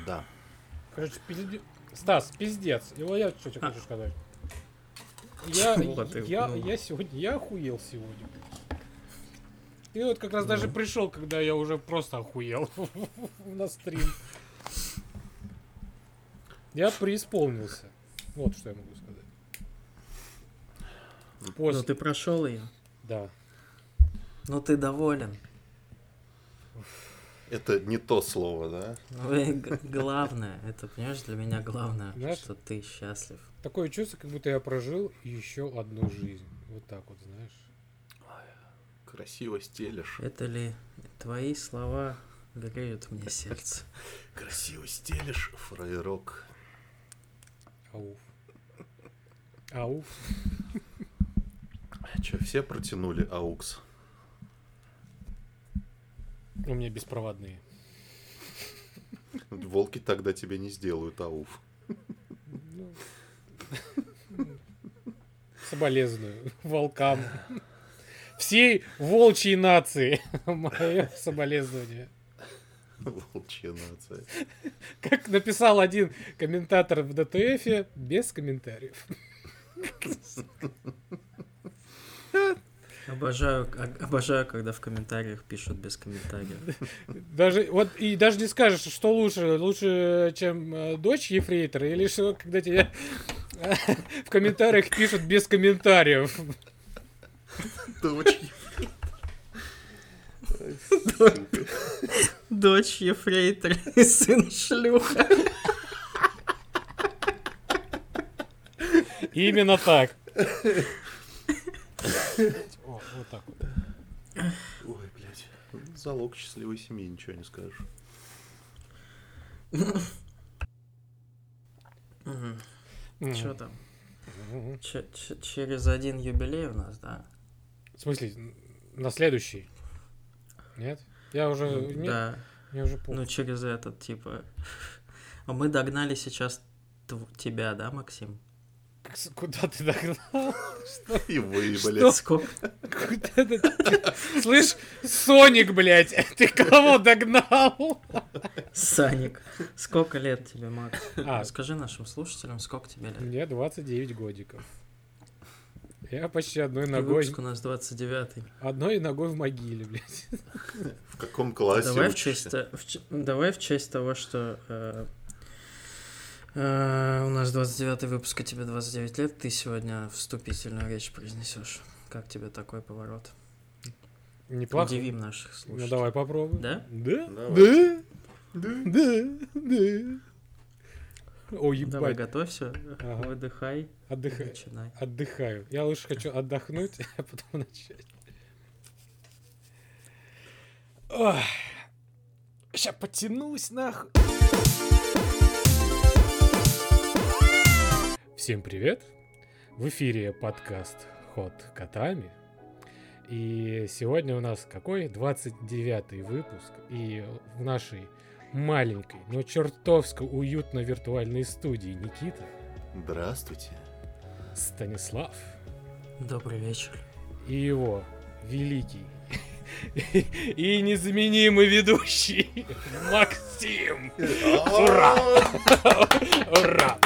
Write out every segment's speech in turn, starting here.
Да. Короче, Стас, пиздец. Его я что тебе хочу сказать. Я сегодня, я охуел сегодня. И вот как раз даже пришел, когда я уже просто охуел на стрим. Я преисполнился. Вот что я могу сказать. Ну ты прошел ее? Да. Ну ты доволен? Это не то слово, да? Ну главное, это, понимаешь, для меня главное, знаешь, что ты счастлив. Такое чувство, как будто я прожил еще одну жизнь. Вот так вот, знаешь. Красиво стелишь. Это ли твои слова греют мне сердце? Красиво стелишь, фраерок. Ауф. Ауф. Че, все протянули аукс? У меня беспроводные. Волки тогда тебе не сделают ауф. Соболезную волкам. Всей волчьей нации. Мое соболезнование. Волчья нация. Как написал один комментатор в ДТФе, без комментариев. Обожаю, когда в комментариях пишут без комментариев. Даже не скажешь, что лучше, чем дочь ефрейтора, или что, когда тебе в комментариях пишут без комментариев. Дочь Дочь ефрейтор и сын шлюха. Именно так. О, вот так вот. Ой, блядь. Залог счастливой семьи, ничего не скажешь. Что там? Через один юбилей у нас, да? В смысле, на следующий? Нет? Я уже... Да. Я уже помню. Ну, через этот, типа... А мы догнали сейчас тебя, да, Максим? Куда ты догнал? И вы, блядь. Сколько? Слышь, Соник, блядь, ты кого догнал? Саник. Сколько лет тебе, Макс? А. Расскажи нашим слушателям, сколько тебе лет? Мне 29 годиков. Я почти одной ногой... Выпуск у нас 29-й. Одной ногой в могиле, блядь. В каком классе Давай в честь того, что у нас 29-й выпуск, а тебе 29 лет, ты сегодня вступительную речь произнесешь. Как тебе такой поворот? Неплохо. Удивим наших слушателей. Ну давай попробуем. Да? Да? Давай. Да. Ой, ебать. Давай, готовься, Ага. выдыхай, Отдыхай. начинай. Отдыхаю. Я лучше хочу отдохнуть, а потом начать. Сейчас потянусь, нахуй. Всем привет. В эфире подкаст «Ход котами». И сегодня у нас какой? 29-й выпуск. И в нашей маленькой, но чертовско уютно виртуальной студии Никита. Здравствуйте. Станислав. Добрый вечер. И его великий и незаменимый ведущий Максим. Ура! Ура!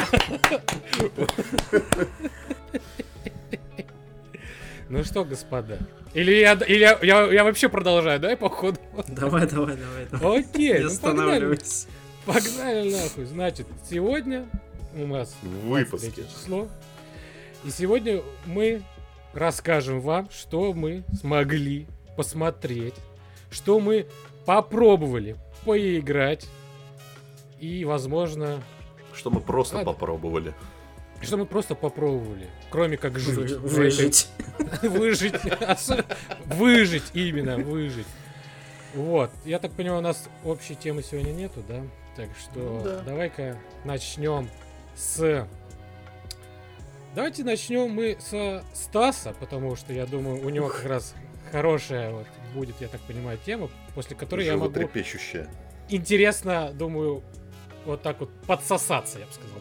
Ну что, господа? Или я вообще продолжаю, да, походу? Давай. Окей, Не ну останавливайся. Погнали нахуй. Значит, сегодня у нас Выпуск. 23 число. И сегодня мы расскажем вам, что мы смогли посмотреть, что мы попробовали поиграть и, возможно... Что мы просто попробовали. Что мы просто попробовали, кроме как жить. Выжить. Выжить. Выжить, именно, выжить. Вот. Я так понимаю, у нас общей темы сегодня нету, да? Так что да. Давай-ка начнем с... Давайте начнем мы со Стаса, потому что я думаю, у него как раз хорошая вот будет, я так понимаю, тема, после которой я могу Животрепещущая. интересно, думаю, вот так вот подсосаться, я бы сказал.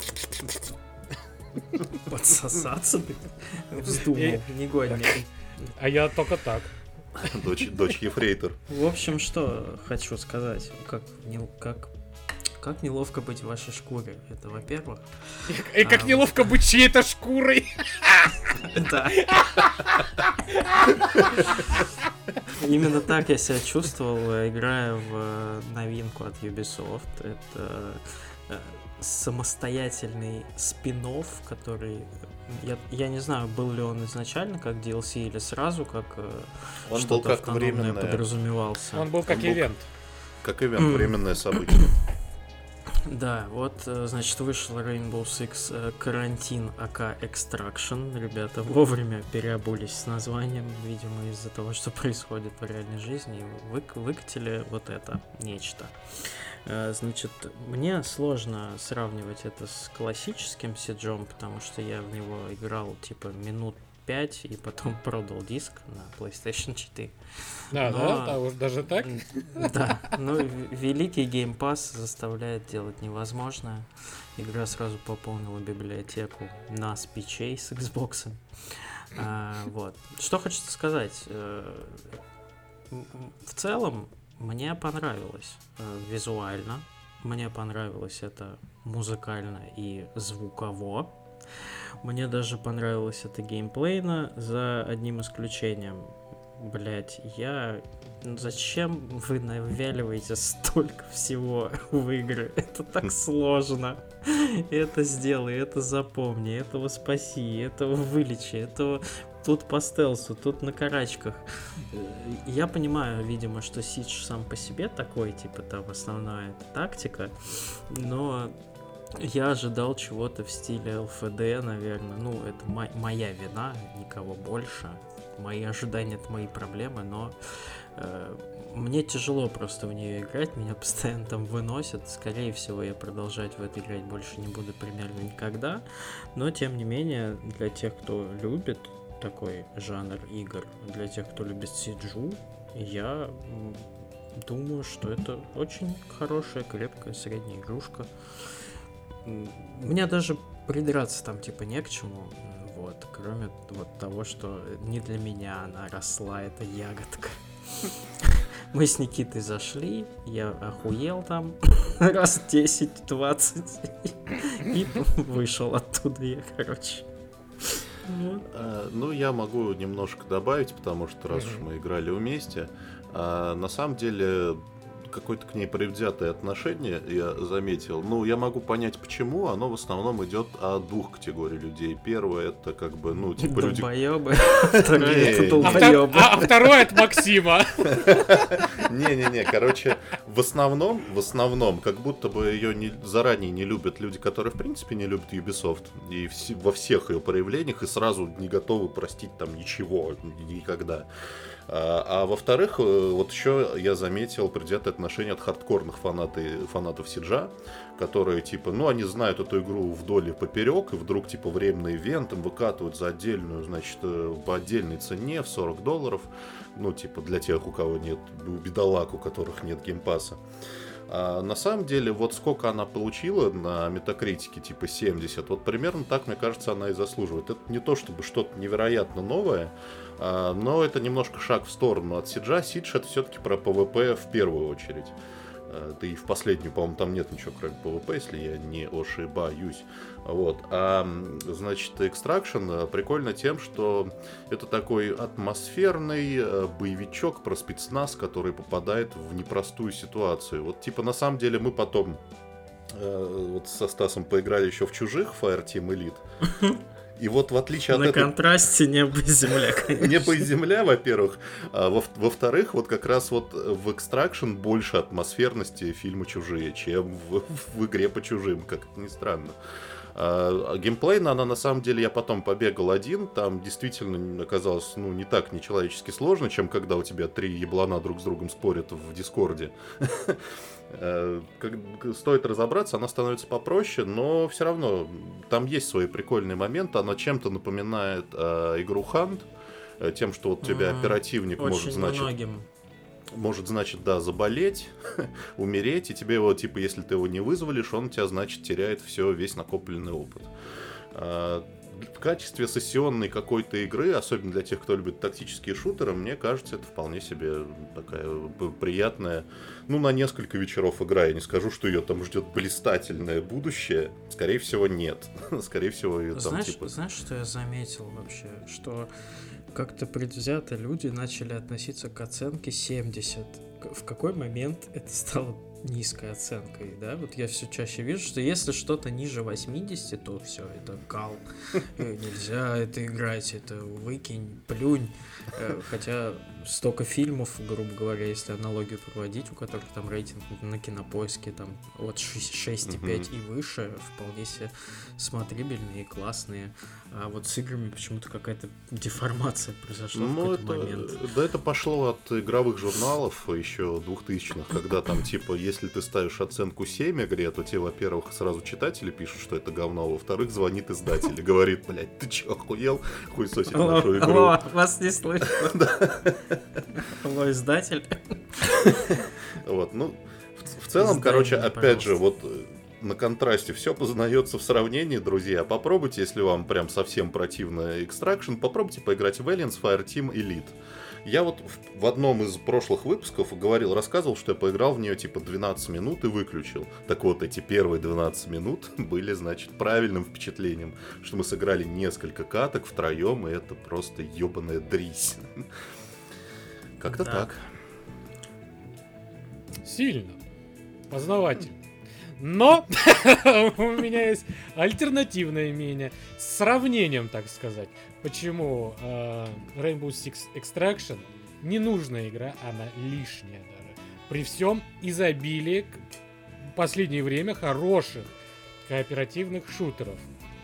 Подсосаться ты вздумал, негодник. А я только так. Дочь ефрейтор. В общем, что хочу сказать, как как неловко быть в вашей шкуре. Это, во-первых. И как неловко быть чьей-то шкурой. Да. Именно так я себя чувствовал, играя в новинку от Ubisoft. Это самостоятельный спин-офф, который... Я не знаю, был ли он изначально как DLC или сразу как он что-то был как автономное временное. подразумевался. Он был как ивент. Как ивент, временное событие. Да, вот, значит, вышел Rainbow Six Карантин АК Extraction. Ребята вовремя переобулись с названием, видимо, из-за того, что происходит в реальной жизни. Выкатили вот это нечто. Значит, мне сложно сравнивать это с классическим Сиджом, потому что я в него играл типа минут 5 и потом продал диск на PlayStation 4. Да, уж даже так? Да, но великий Game Pass заставляет делать невозможное. Игра сразу пополнила библиотеку NAS пичей с Xbox. Вот. Что хочется сказать? В целом, мне понравилось визуально, мне понравилось это музыкально и звуково. Мне даже понравилось это геймплейно, за одним исключением. Блять, зачем вы навяливаете столько всего в игры? Это так сложно. Это сделай, это запомни, этого спаси, этого вылечи, этого... Тут по стелсу, тут на карачках. Я понимаю, видимо, что Сидж сам по себе такой, типа там основная тактика, но я ожидал чего-то в стиле ЛФД, наверное. Ну, это моя вина, никого больше. Мои ожидания — это мои проблемы, но мне тяжело просто в нее играть, меня постоянно там выносят. Скорее всего, я продолжать в это играть больше не буду примерно никогда. Но, тем не менее, для тех, кто любит такой жанр игр, для тех, кто любит Сиджу, я думаю, что это очень хорошая, крепкая, средняя игрушка. Мне даже придраться там типа не к чему, вот, кроме вот того, что не для меня она росла, эта ягодка. Мы с Никитой зашли, я охуел там раз 10-20 и вышел оттуда я, короче. Ну, я могу немножко добавить, потому что раз уж мы играли вместе, на самом деле какое-то к ней предвзятое отношение я заметил. Ну, я могу понять, почему. Оно в основном идет от двух категорий людей. Первое — это как бы, ну, типа люди... Долбоёбы. Второе — это долбоёбы. А второе — от Максима. Не-не-не, короче, в основном, как будто бы ее заранее не любят люди, которые, в принципе, не любят Ubisoft. И во всех ее проявлениях, и сразу не готовы простить там ничего никогда. А во-вторых, вот еще я заметил предвзятое отношение от хардкорных фанатов Сиджа, которые, типа, ну, они знают эту игру вдоль и поперек, и вдруг, типа, временный ивент им выкатывают за отдельную, значит, по отдельной цене в $40, ну, типа, для тех, у кого нет, у бедолаг, у которых нет геймпасса. А на самом деле, вот сколько она получила на метакритике, типа 70, вот примерно так, мне кажется, она и заслуживает. Это не то чтобы что-то невероятно новое, но это немножко шаг в сторону от Сиджа. Сидж — это все-таки про PvP в первую очередь. Да и в последнюю, по-моему, там нет ничего, кроме PvP, если я не ошибаюсь. Вот. Значит, Extraction прикольно тем, что это такой атмосферный боевичок про спецназ, который попадает в непростую ситуацию. Вот, типа, на самом деле мы потом вот со Стасом поиграли еще в чужих Fireteam Elite. И вот в отличие от на контрасте небо и земля, конечно. Небо и земля, во-первых. Во-вторых, вот как раз вот в Extraction больше атмосферности фильма «Чужие», чем в игре по чужим, как это ни странно. Геймплейно она, на самом деле, я потом побегал один, там действительно оказалось, ну, не так нечеловечески сложно, чем когда у тебя 3 еблана друг с другом спорят в Дискорде. Стоит разобраться, она становится попроще, но все равно там есть свои прикольные моменты. Она чем-то напоминает игру Hunt, тем, что вот у тебя оперативник может, значит, да, заболеть, умереть, и тебе его, типа, если ты его не вызволишь, он у тебя, значит, теряет весь накопленный опыт. в качестве сессионной какой-то игры, особенно для тех, кто любит тактические шутеры, мне кажется, это вполне себе такая приятная, ну, на несколько вечеров игра. Я не скажу, что ее там ждет блистательное будущее. Скорее всего, нет. Скорее всего, ее там Знаешь, что я заметил вообще? Что как-то предвзято люди начали относиться к оценке 70. В какой момент это стало низкой оценкой, да? Вот я все чаще вижу, что если что-то ниже 80, то все, это кал. Нельзя это играть, это выкинь, плюнь. Хотя столько фильмов, грубо говоря, если аналогию проводить, у которых там рейтинг на Кинопоиске там от 6,5 и выше, вполне себе смотрибельные и классные. А вот с играми почему-то какая-то деформация произошла в какой-то момент. Да, это пошло от игровых журналов еще 2000-х, когда там типа, если ты ставишь оценку 7 игре, то тебе, во-первых, сразу читатели пишут, что это говно, а во-вторых, звонит издатель и говорит, блядь, ты че, охуел? Хуесосить нашу игру. Алло, вас не слышно. Алло, издатель. Вот, ну, в целом, короче, опять же, вот на контрасте все познается в сравнении, друзья. Попробуйте, если вам прям совсем противно Extraction, попробуйте поиграть в Aliens Fireteam Elite. Я вот в одном из прошлых выпусков рассказывал, что я поиграл в нее типа 12 минут и выключил. Так вот, эти первые 12 минут были, значит, правильным впечатлением, что мы сыграли несколько каток втроем, и это просто ебаная дрись. Как-то так. Сильно. Познавательно. Но у меня есть альтернативное мнение с сравнением, так сказать. Почему Rainbow Six Extraction ненужная игра, она лишняя даже. При всем изобилии в последнее время хороших кооперативных шутеров.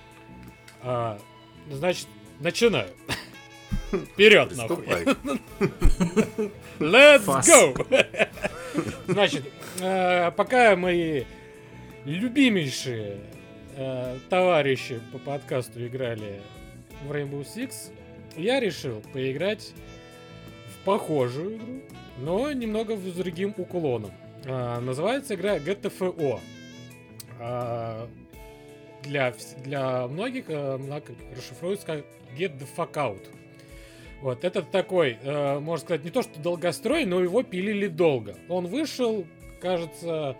Значит, начинаю. Вперед, нахуй. Let's go! Значит, пока мои любимейшие товарищи по подкасту играли в Rainbow Six, я решил поиграть в похожую игру, но немного с другим уклоном. Называется игра GTFO. Для многих расшифруется как Get the Fuck Out. Вот, это такой, можно сказать, не то что долгострой, но его пилили долго. Он вышел, кажется,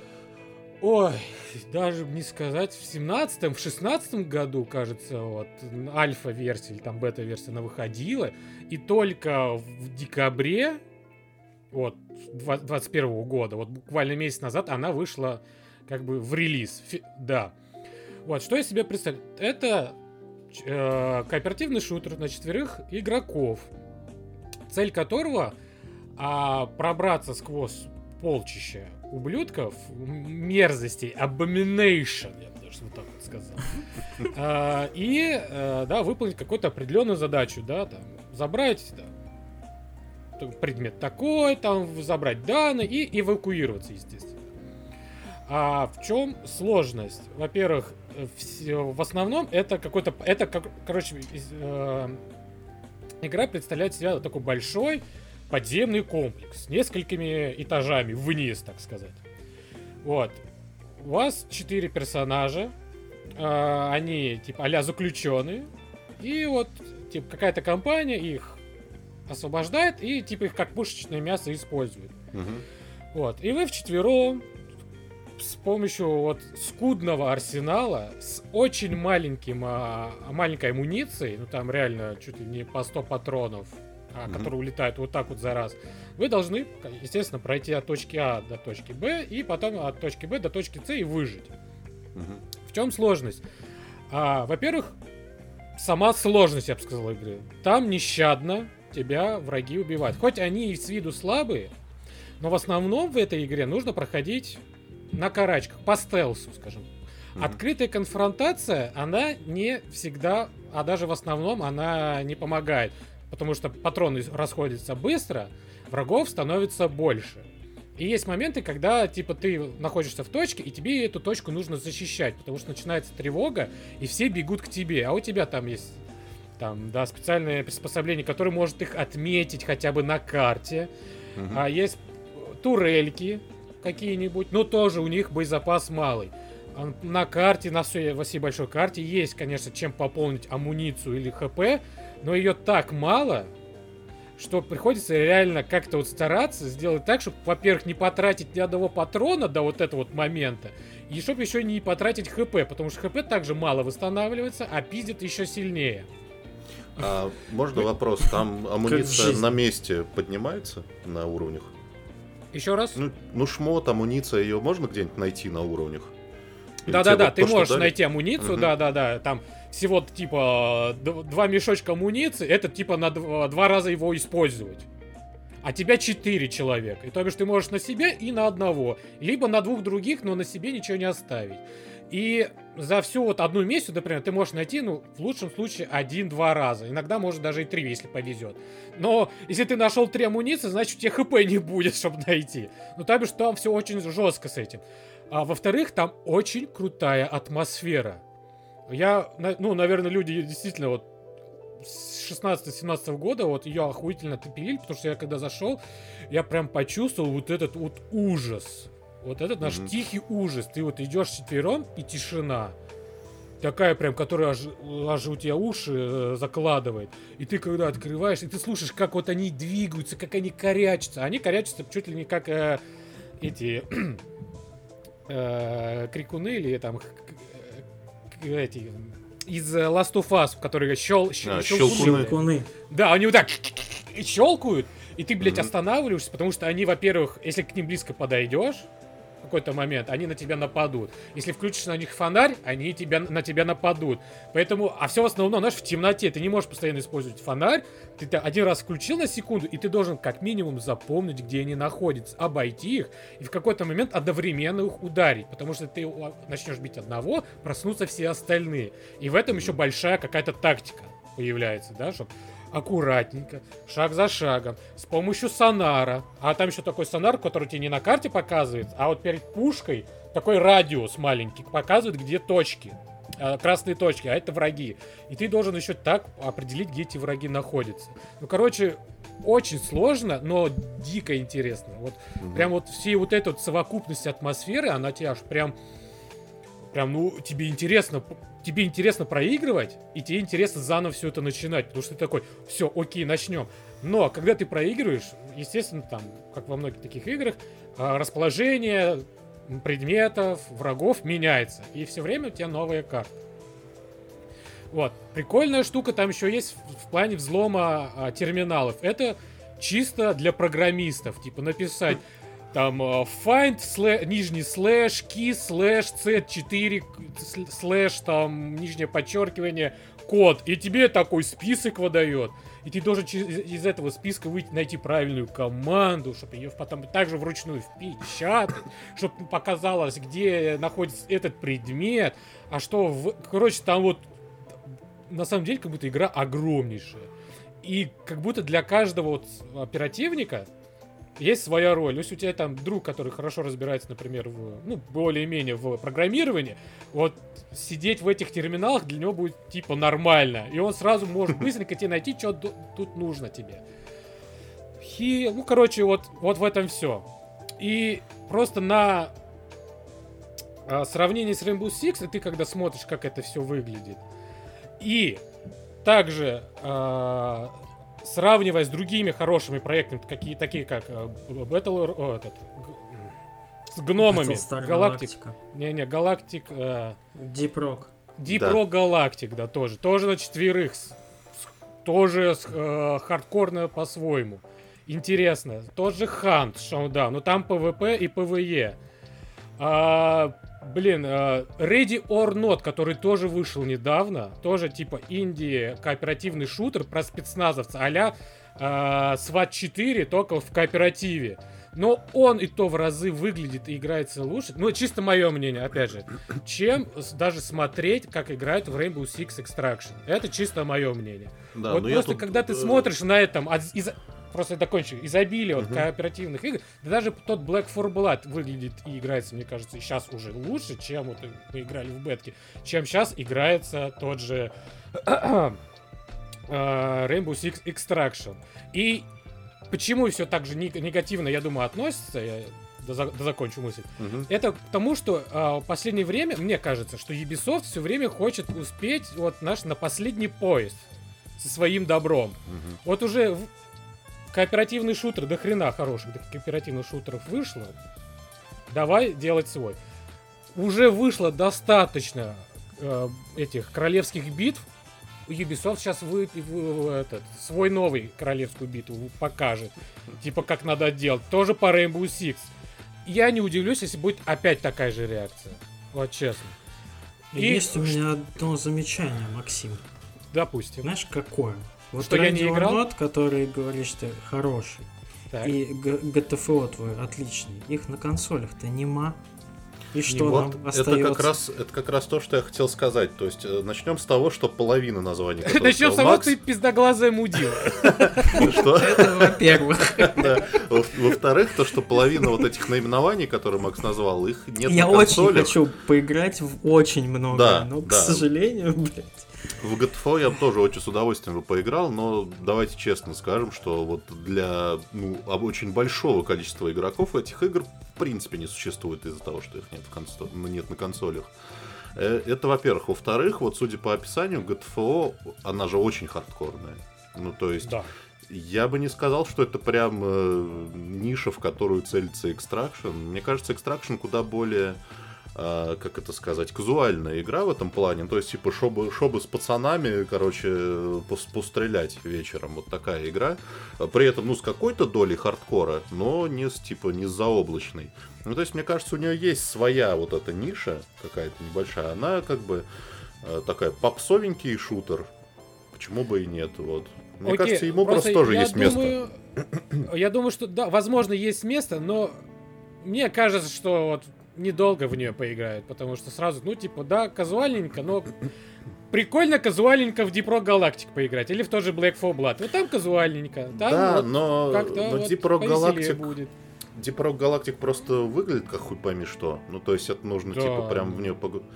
даже не сказать, в 17-м, в 16-м году, кажется, вот, альфа-версия или там бета-версия, она выходила. И только в декабре, вот, 21 года, вот буквально месяц назад, она вышла как бы в релиз. Да. Вот, что я себе представляю? Это кооперативный шутер на 4 игроков, цель которого пробраться сквозь полчища ублюдков, мерзостей, abomination, я бы даже вот так вот сказал, и выполнить какую-то определенную задачу, да, там, забрать предмет такой, там, забрать данные и эвакуироваться, естественно. А в чем сложность? Во-первых, в основном игра представляет себя такой большой подземный комплекс с несколькими этажами вниз, так сказать. Вот. У вас 4 персонажа, они типа а-ля заключенные, и вот типа какая-то компания их освобождает и типа их как пушечное мясо использует. Вот. И вы вчетвером с помощью вот скудного арсенала с очень маленькой амуницией, ну там реально чуть ли не по 100 патронов, которые улетают вот так вот за раз, вы должны, естественно, пройти от точки А до точки Б и потом от точки Б до точки С и выжить. В чем сложность? Во-первых, сама сложность, я бы сказал, игры. Там нещадно тебя враги убивают. Хоть они и с виду слабые, но в основном в этой игре нужно проходить на карачках, по стелсу, скажем. Открытая конфронтация, она не всегда, а даже в основном она не помогает. Потому что патроны расходятся быстро, врагов становится больше. И есть моменты, когда типа ты находишься в точке, и тебе эту точку нужно защищать, потому что начинается тревога, и все бегут к тебе. А у тебя там есть специальное приспособление, которое может их отметить хотя бы на карте. А есть турельки какие-нибудь, но тоже у них боезапас малый. на карте, во всей большой карте есть, конечно, чем пополнить амуницию или ХП, но ее так мало, что приходится реально как-то вот стараться сделать так, чтобы, во-первых, не потратить ни одного патрона до вот этого вот момента, и чтобы еще не потратить ХП, потому что ХП также мало восстанавливается, а пиздит еще сильнее. А можно вопрос? Там амуниция на месте поднимается на уровнях? Еще раз? Ну шмот, амуниция, ее можно где-нибудь найти на уровнях? Да-да-да, ты можешь найти амуницию, да-да-да, там всего типа 2 мешочка амуниции, это типа на 2 раза его использовать. А тебя 4 человека. И то бишь ты можешь на себе и на одного. Либо на 2 других, но на себе ничего не оставить. И за всю вот одну миссию, например, ты можешь найти, ну, в лучшем случае 1-2 раза. Иногда, может, даже и 3, если повезет. Но если ты нашел 3 амуниции, значит, у тебя ХП не будет, чтобы найти. Ну, то бишь, там все очень жестко с этим. А во-вторых, там очень крутая атмосфера. Наверное, люди действительно вот с 16-17 года вот ее охуительно топили, потому что я когда зашел, я прям почувствовал вот этот вот ужас. Вот этот наш тихий ужас. Ты вот идешь вчетвером, и тишина. Такая прям, которая аж у тебя уши закладывает. И ты когда открываешь, и ты слушаешь, как вот они двигаются, как они корячатся. Они корячатся чуть ли не как эти крикуны или там эти из Last of Us, которые щелкуны. Да, они вот так щелкают, и ты, блядь, останавливаешься, потому что они, во-первых, если к ним близко подойдешь, в какой-то момент, они на тебя нападут. Если включишь на них фонарь, они на тебя нападут. Поэтому, а все в основном, знаешь, в темноте. Ты не можешь постоянно использовать фонарь. Ты один раз включил на секунду, и ты должен как минимум запомнить, где они находятся, обойти их, и в какой-то момент одновременно их ударить. Потому что ты начнешь бить одного, проснутся все остальные. И в этом еще большая какая-то тактика появляется, да, чтобы аккуратненько, шаг за шагом, с помощью сонара. А там еще такой сонар, который тебе не на карте показывает, а вот перед пушкой такой радиус маленький показывает, где точки, красные точки, а это враги. И ты должен еще так определить, где эти враги находятся. Ну, короче, очень сложно, но дико интересно. Вот прям вот всей вот этой вот совокупности атмосферы, она тебя аж прям, ну, тебе интересно проигрывать, и тебе интересно заново все это начинать, потому что ты такой, все, окей, начнем. Но когда ты проигрываешь, естественно, там, как во многих таких играх, расположение предметов, врагов меняется, и все время у тебя новые карты. Вот. Прикольная штука там еще есть в плане взлома терминалов. Это чисто для программистов, типа написать там find, нижний слэш, key, слэш, c4, слэш, там, нижнее подчеркивание, код. И тебе такой список выдает. И ты должен из этого списка найти правильную команду, чтобы ее потом также вручную впечатать, чтобы показалось, где находится этот предмет. А что, короче, там вот на самом деле как будто игра огромнейшая. И как будто для каждого вот оперативника есть своя роль. Если у тебя там друг, который хорошо разбирается, например, более-менее в программировании, вот сидеть в этих терминалах для него будет типа нормально. И он сразу может быстренько тебе найти, что тут нужно тебе. Короче, вот в этом все. И просто на сравнении с Rainbow Six, ты когда смотришь, как это все выглядит, и также сравнивая с другими хорошими проектами, такие как с гномами, Галактика. Галактик. Deep Rock Galactic, да, тоже на 4, тоже хардкорно по-своему. Интересно. Тот же Hunt Showdown, но там PvP и PvE. Ready or Not, который тоже вышел недавно, тоже типа инди кооперативный шутер про спецназовца а-ля SWAT 4, только в кооперативе. Но он и то в разы выглядит и играется лучше, ну, чисто мое мнение, опять же, чем даже смотреть, как играют в Rainbow Six Extraction. Это чисто мое мнение. Да, вот просто когда ты смотришь на этом, просто закончу, изобилие вот кооперативных игр, да даже тот Black 4 Blood выглядит и играется, мне кажется, сейчас уже лучше, чем вот мы играли в бетке, чем сейчас играется тот же Rainbow Six Extraction. И почему все так же негативно, я думаю, относится, я дозакончу мысль. Мгм. Это к тому, что в последнее время, мне кажется, что Ubisoft все время хочет успеть на последний поезд со своим добром. Мгм. Вот уже кооперативный шутер, до хрена хороших кооперативных шутеров вышло. Давай делать свой. Уже вышло достаточно этих королевских битв. Ubisoft сейчас свой новый королевскую битву покажет. Типа как надо делать. Тоже по Rainbow Six. Я не удивлюсь, если будет опять такая же реакция. Вот честно. И Есть у меня одно замечание, Максим. Допустим. Знаешь, какое? Вот Что я не Randy играл? Orlando, который говорит, что хороший, Так. и GTFO твой отличный, их на консолях-то нема. И что Вот нам это остается? как раз то, что я хотел сказать. То есть начнем с того, что половина названий. которые Начнем с сказал того, Макс, ты пиздоглазая мудила. что? Это во-первых. Да. Во-вторых, то, что половина вот этих наименований, которые Макс назвал, их нет Я на очень консолях. хочу поиграть в очень много, Да, но, к да. сожалению, блядь. В GTFO я бы тоже очень с удовольствием бы поиграл, но давайте честно скажем, что вот для очень большого количества игроков этих игр в принципе не существует из-за того, что их нет на консолях. Это, во-первых. Во-вторых, вот судя по описанию, GTFO, она же очень хардкорная. Ну, то есть, Да. я бы не сказал, что это прям ниша, в которую целится Extraction. Мне кажется, Extraction куда более, как это сказать, казуальная игра в этом плане. То есть, типа, шобы с пацанами, короче, пострелять вечером. Вот такая игра. При этом, с какой-то долей хардкора, но не с заоблачной. Ну, то есть, мне кажется, у нее есть своя вот эта ниша, какая-то небольшая. Она как бы такая попсовенький шутер. Почему бы и нет, вот. Мне Окей, кажется, ему просто тоже я есть место. Я думаю, что да, возможно, есть место, но мне кажется, что вот недолго в нее поиграют, потому что сразу, казуальненько, но прикольно казуальненько в Deep Rock Galactic поиграть, или в тот же Black 4 Blood. Вот там казуальненько, там Да, вот но как-то вот Deep Rock повеселее Galactic будет. Deep Rock Galactic просто выглядит как хуй пойми что. Ну, то есть это нужно, Да. типа, прям в нее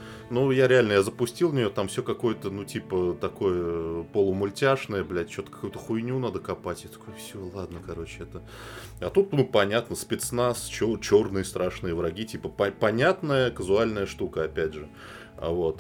я запустил в нее, там все какое-то, такое полумультяшное, блядь, что-то какую-то хуйню надо копать. Я такой, все, ладно, короче, это... А тут, понятно, спецназ, черные страшные враги, типа, понятная казуальная штука, опять же. Вот.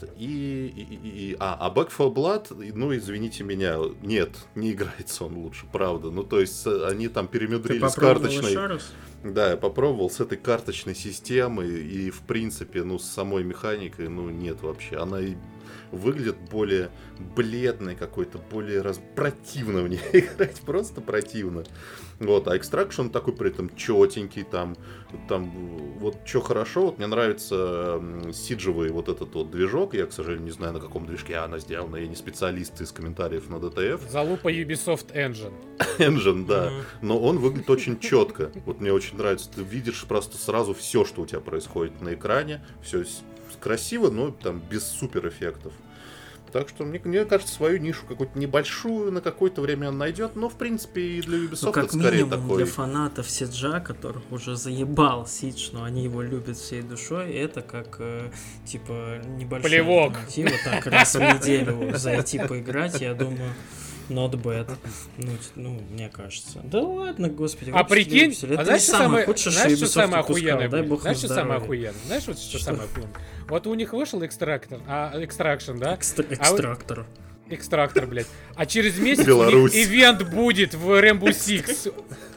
А Back 4 Blood, извините меня, нет, не играется он лучше, правда. Ну, то есть, они там перемудрили с карточной... еще раз? Да, я попробовал с этой карточной системой, и, в принципе, с самой механикой, нет вообще. Она и выглядит более бледной какой-то, более противно в ней играть, просто противно. Вот, а Extraction такой при этом четенький, там вот что хорошо, вот мне нравится сиджевый вот этот вот движок, я, к сожалению, не знаю, на каком движке она сделана, я не специалист из комментариев на DTF. Залупа Ubisoft Engine. Engine, да, но он выглядит очень четко, вот мне очень нравится, ты видишь просто сразу все, что у тебя происходит на экране, все красиво, но там без супер эффектов. Так что, мне кажется, свою нишу какую-то небольшую на какое-то время он найдет, но, в принципе, и для Ubisoft как это скорее минимум такой... для фанатов Сиджа, которых уже заебал Сидж, но они его любят всей душой, это как, небольшая Плевок. альтернатива, так, раз в неделю зайти поиграть, я думаю, not bad. Мне кажется. Да ладно, господи. А прикинь, это знаешь, не что самое худшее, что знаешь, что Ubisoft самое выпускал, охуенное дай будет? бог Знаешь, им что самое здоровья. охуенное? Знаешь, вот что самое охуенное? Вот у них вышел Extraction, да? Экстрактор. Экстрактор, блядь. А через месяц у Беларусь. них ивент будет в Rainbow Six.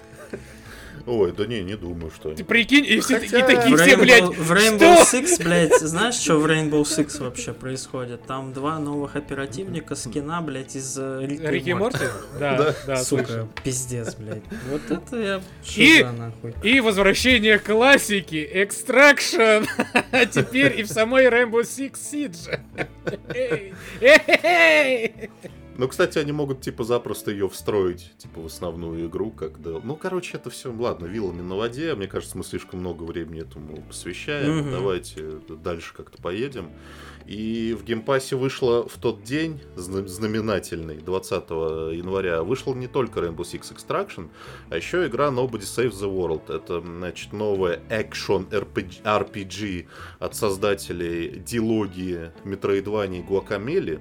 Ой, да не думаю, что... Ты прикинь, и такие В все, блядь, В Rainbow что? Six, блядь, знаешь, что в Rainbow Six вообще происходит? Там 2 новых оперативника скина, блядь, из Рики и Морти? Да, слышал. Сука, пиздец, блядь. Вот это я И- шиза, нахуй. И возвращение классики, Extraction. А теперь и в самой Rainbow Six Siege. Эй! Ну, кстати, они могут, запросто ее встроить, в основную игру, когда... это все, ладно, вилами на воде. Мне кажется, мы слишком много времени этому посвящаем. Мгм. Давайте дальше как-то поедем. И в геймпассе вышло в тот день, знаменательный, 20 января, вышла не только Rainbow Six Extraction, а еще игра Nobody Saves the World. Это, новая экшен RPG от создателей дилогии Metroidvania и Guacamelee.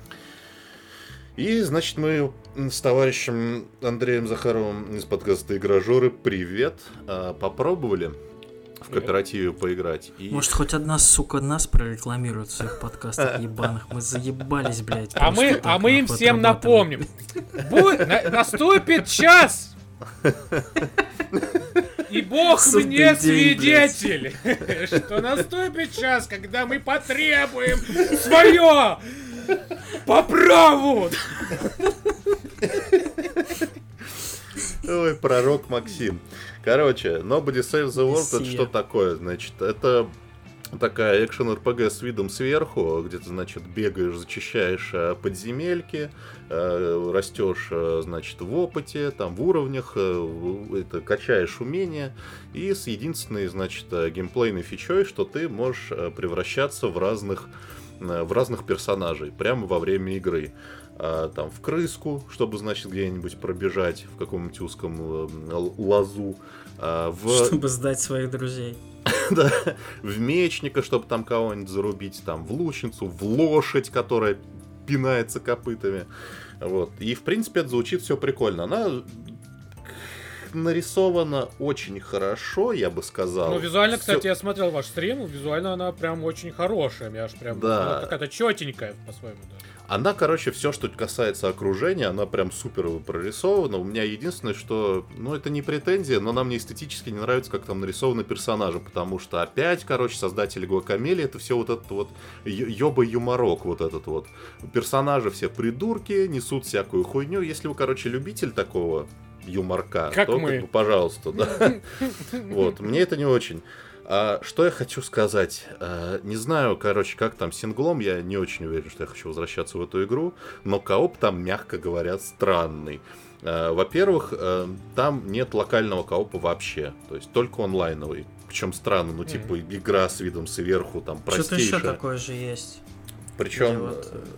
И, значит, мы с товарищем Андреем Захаровым из подкаста «Игражоры», привет, попробовали. в кооперативе поиграть. И... Может, хоть одна, сука, нас прорекламирует в своих подкастах ебаных. Мы заебались, блядь. А мы им всем напомним. Наступит час! И Бог мне свидетель, что наступит час, когда мы потребуем свое по праву. Ой, пророк Максим. Короче, Nobody Saves the World — это что такое? Значит, это такая экшен-РПГ с видом сверху, где ты, значит, бегаешь, зачищаешь подземельки, растешь, значит, в опыте, там, в уровнях, это, качаешь умения, и с единственной, значит, геймплейной фичой, что ты можешь превращаться в разных персонажей прямо во время игры. Там в крыску, чтобы, значит, где-нибудь пробежать в каком-нибудь узком лазу. Чтобы сдать своих друзей. Да, в мечника, чтобы там кого-нибудь зарубить, там в лучницу, в лошадь, которая пинается копытами. Вот. И, в принципе, это звучит все прикольно. Она нарисована очень хорошо, я бы сказал. Ну, визуально, кстати, я смотрел ваш стрим, визуально она прям очень хорошая. Я аж прям, да. Какая-то четенькая, по-своему, даже. Она, короче, все, что касается окружения, она прям супер прорисована. У меня единственное, что, это не претензия, но нам мне эстетически не нравится, как там нарисованы персонажи, потому что опять, короче, создатели Guacamelee — это все вот этот вот ёба-юморок вот этот вот. Персонажи все придурки, несут всякую хуйню. Если вы, короче, любитель такого юморка, как то, мы. Пожалуйста, да. Вот, мне это не очень. Что я хочу сказать? Не знаю, короче, как там синглом, я не очень уверен, что я хочу возвращаться в эту игру, но кооп там, мягко говоря, странный. Во-первых, там нет локального коопа вообще, то есть только онлайновый. Причем странно, типа игра с видом сверху, там простейшая. Что-то еще такое же есть. Причем...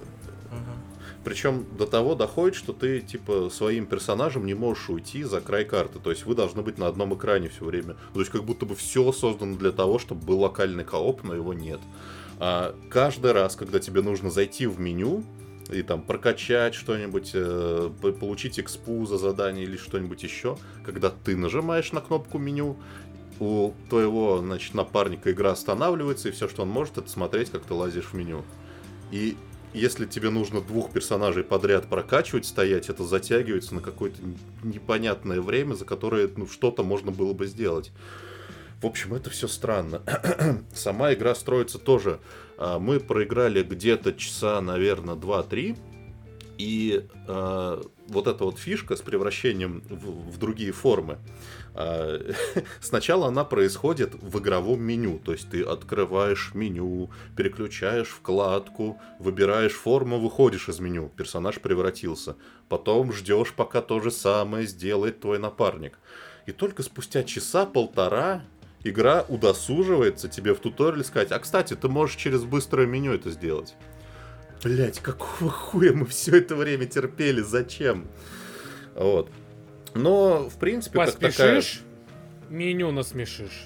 Причем до того доходит, что ты, типа, своим персонажем не можешь уйти за край карты. То есть вы должны быть на одном экране все время. То есть как будто бы все создано для того, чтобы был локальный кооп, но его нет. Каждый раз, когда тебе нужно зайти в меню и там прокачать что-нибудь, получить экспу за задание или что-нибудь еще, когда ты нажимаешь на кнопку меню, у твоего, значит, напарника игра останавливается, и все, что он может, это смотреть, как ты лазишь в меню. И если тебе нужно двух персонажей подряд прокачивать, стоять, это затягивается на какое-то непонятное время, за которое что-то можно было бы сделать. В общем, это все странно. Сама игра строится тоже. Мы проиграли где-то часа, наверное, 2-3. И вот эта вот фишка с превращением в другие формы, сначала она происходит в игровом меню. То есть ты открываешь меню, переключаешь вкладку, выбираешь форму, выходишь из меню. Персонаж превратился. Потом ждешь, пока то же самое сделает твой напарник. И только спустя часа полтора игра удосуживается тебе в туториале сказать: а, кстати, ты можешь через быстрое меню это сделать. Блять, какого хуя мы все это время терпели? Зачем? Вот. Но, в принципе, поспешишь, как такая... меню насмешишь.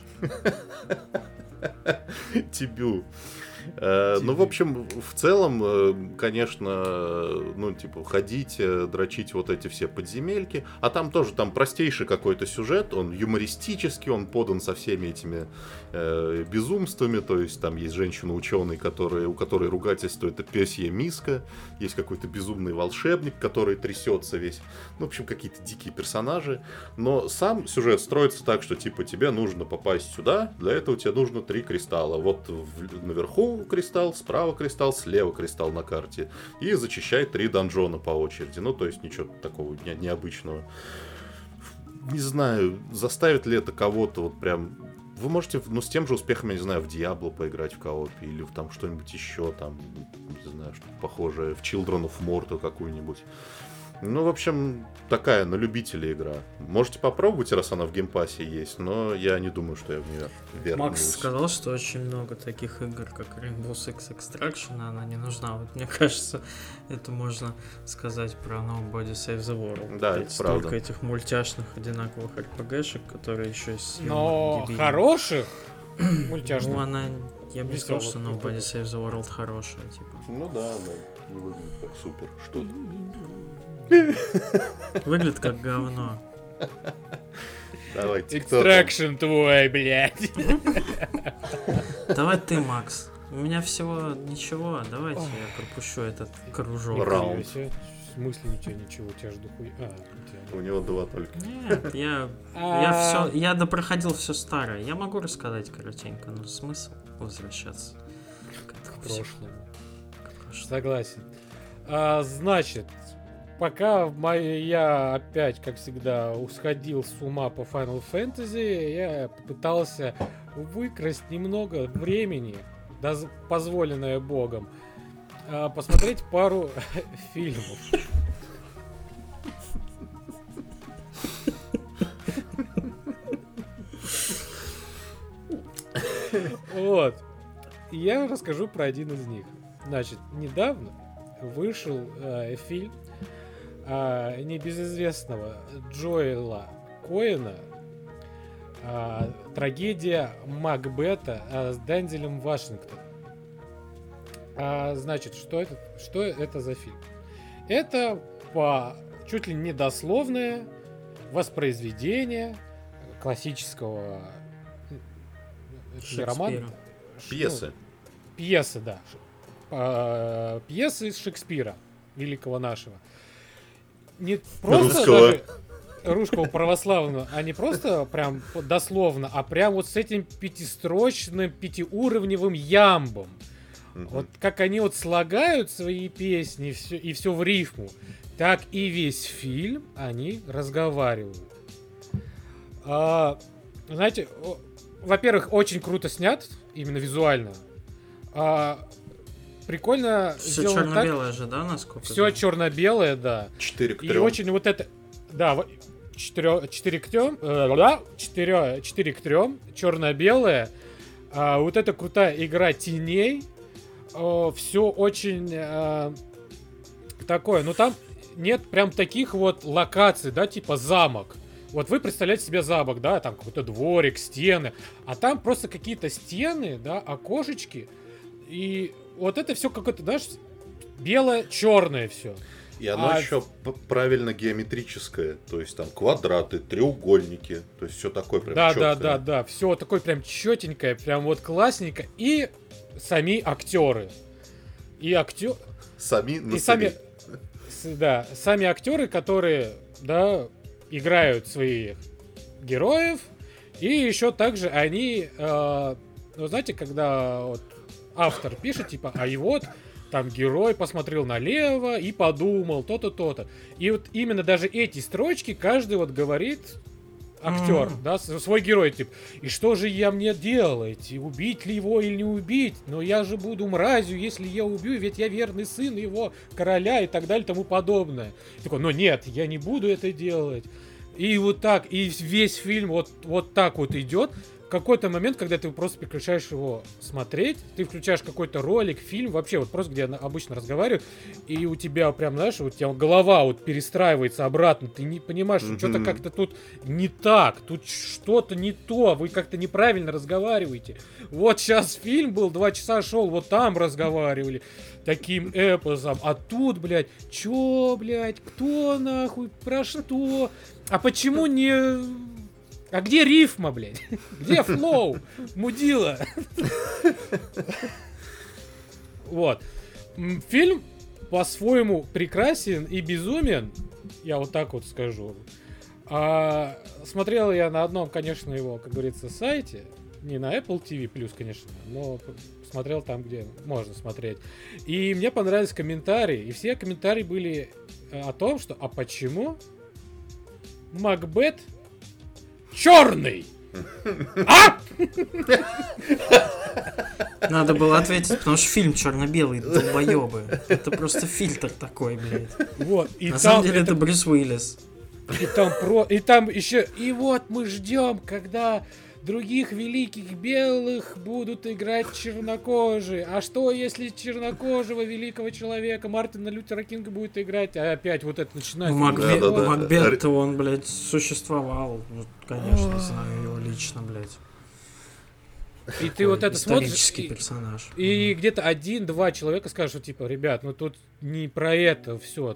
Тибю. Ну, в общем, в целом, конечно, ходить, дрочить вот эти все подземельки. А там тоже, там простейший какой-то сюжет, он юмористический, он подан со всеми этими безумствами. То есть там есть женщина-ученый, у которой ругательство — это пёсья миска. Есть какой-то безумный волшебник, который трясется весь. Ну, в общем, какие-то дикие персонажи. Но сам сюжет строится так, что, типа, тебе нужно попасть сюда, для этого тебе нужно 3 кристалла. Вот наверху кристалл, справа кристалл, слева кристалл на карте. И зачищай 3 донжона по очереди. Ну, то есть ничего такого необычного. Не знаю, заставит ли это кого-то вот прям... Вы можете, с тем же успехом, я не знаю, в Diablo поиграть в коопе, или в там что-нибудь еще, там, не знаю, что-то похожее, в Children of Morta какую-нибудь. Ну, в общем, такая на любителя игра. Можете попробовать, раз она в геймпассе есть, но я не думаю, что я в нее вернусь. Макс сказал, что очень много таких игр, как Rainbow Six Extraction, она не нужна. Вот мне кажется, это можно сказать про Nobody Saves the World. Да, это правда. Столько этих мультяшных одинаковых RPG-шек, которые еще с Но хороших мультяшных. Ну, она... Я бы не сказал, что Nobody Saves the World хорошая, типа. Ну да, не выглядит как супер что-то. Выглядит как говно. Давай, кто там? Экстракшн твой, блядь. Давай ты, Макс. У меня всего ничего. Давайте я пропущу этот кружок. Раунд. В смысле ничего, у тебя же дохуя. У него 2 только. Нет, я допроходил все старое. Я могу рассказать коротенько, но смысл возвращаться К прошлому. Согласен. Значит, пока я опять, как всегда, усходил с ума по Final Fantasy, я попытался выкрасть немного времени, позволенное Богом, посмотреть пару фильмов. Вот. Я расскажу про один из них. Значит, недавно вышел фильм небезызвестного Джоэла Коэна «Трагедия Макбета» с Дензелом Вашингтоном. Значит, что это за фильм? Это чуть ли не дословное воспроизведение классического романа. Пьесы. Пьесы, да. Пьесы из Шекспира, великого нашего. Не просто Русского. даже русского православного, а не просто прям дословно, а прям вот с этим пятистрочным, пятиуровневым ямбом. Вот как они вот слагают свои песни и все в рифму, так и весь фильм они разговаривают. Знаете, во-первых, очень круто снят, именно визуально. Прикольно все сделано черно-белое так. же, да, насколько? Все черно-белое, да. 4 к 3. И очень вот это... Да, 4 к 3, 4 к 3, черно-белое. Вот эта крутая игра теней. Все очень такое. Ну там нет прям таких вот локаций, да, типа замок. Вот вы представляете себе замок, да, там какой-то дворик, стены. А там просто какие-то стены, да, окошечки. И вот это все какое-то, знаешь, белое-черное все. И оно еще правильно геометрическое. То есть там квадраты, треугольники. То есть все такое прям чёткое. Да. Все такое прям четенькое, прям вот классненько. И сами актеры. Сами актеры, которые, да, играют своих героев. И еще также они, ну, знаете, когда вот автор пишет, типа, и вот там герой посмотрел налево и подумал то-то, то-то. И вот именно даже эти строчки каждый вот говорит актер, да, свой герой, типа, и что же мне делать? Убить ли его или не убить? Но я же буду мразью, если я убью, ведь я верный сын его короля и так далее, тому подобное. Такой, но нет, я не буду это делать. И вот так, и весь фильм вот так вот идет. В какой-то момент, когда ты просто прекращаешь его смотреть, ты включаешь какой-то ролик, фильм, вообще вот просто где обычно разговаривают, и у тебя прям, знаешь, у тебя голова вот перестраивается обратно, ты не понимаешь, что что-то как-то тут не так, тут что-то не то, вы как-то неправильно разговариваете. Вот сейчас фильм был, 2 часа шел, вот там разговаривали таким эпосом, а тут, блядь, чё, блядь, кто нахуй, про что, а почему не... А где рифма, блядь? Где флоу? Мудила. Вот. Фильм по-своему прекрасен и безумен. Я вот так вот скажу. Смотрел я на одном, конечно, его, как говорится, сайте. Не на Apple TV+, конечно, но смотрел там, где можно смотреть. И мне понравились комментарии. И все комментарии были о том, что а почему Макбет черный? А? Надо было ответить, потому что фильм черно-белый, долбоебы. Это просто фильтр такой, блядь. Вот. И на самом деле это Брюс Уиллис. И там еще... И вот мы ждем, когда других великих белых будут играть чернокожие. А что, если чернокожего великого человека Мартина Лютера Кинга будет играть? А опять вот это начинается. Макбет-то он, блядь, существовал. Ну, конечно, знаю его лично, блядь. И ты вот это смотришь. Исторический персонаж. И где-то 1-2 человека скажут, что типа, ребят, ну тут не про это все.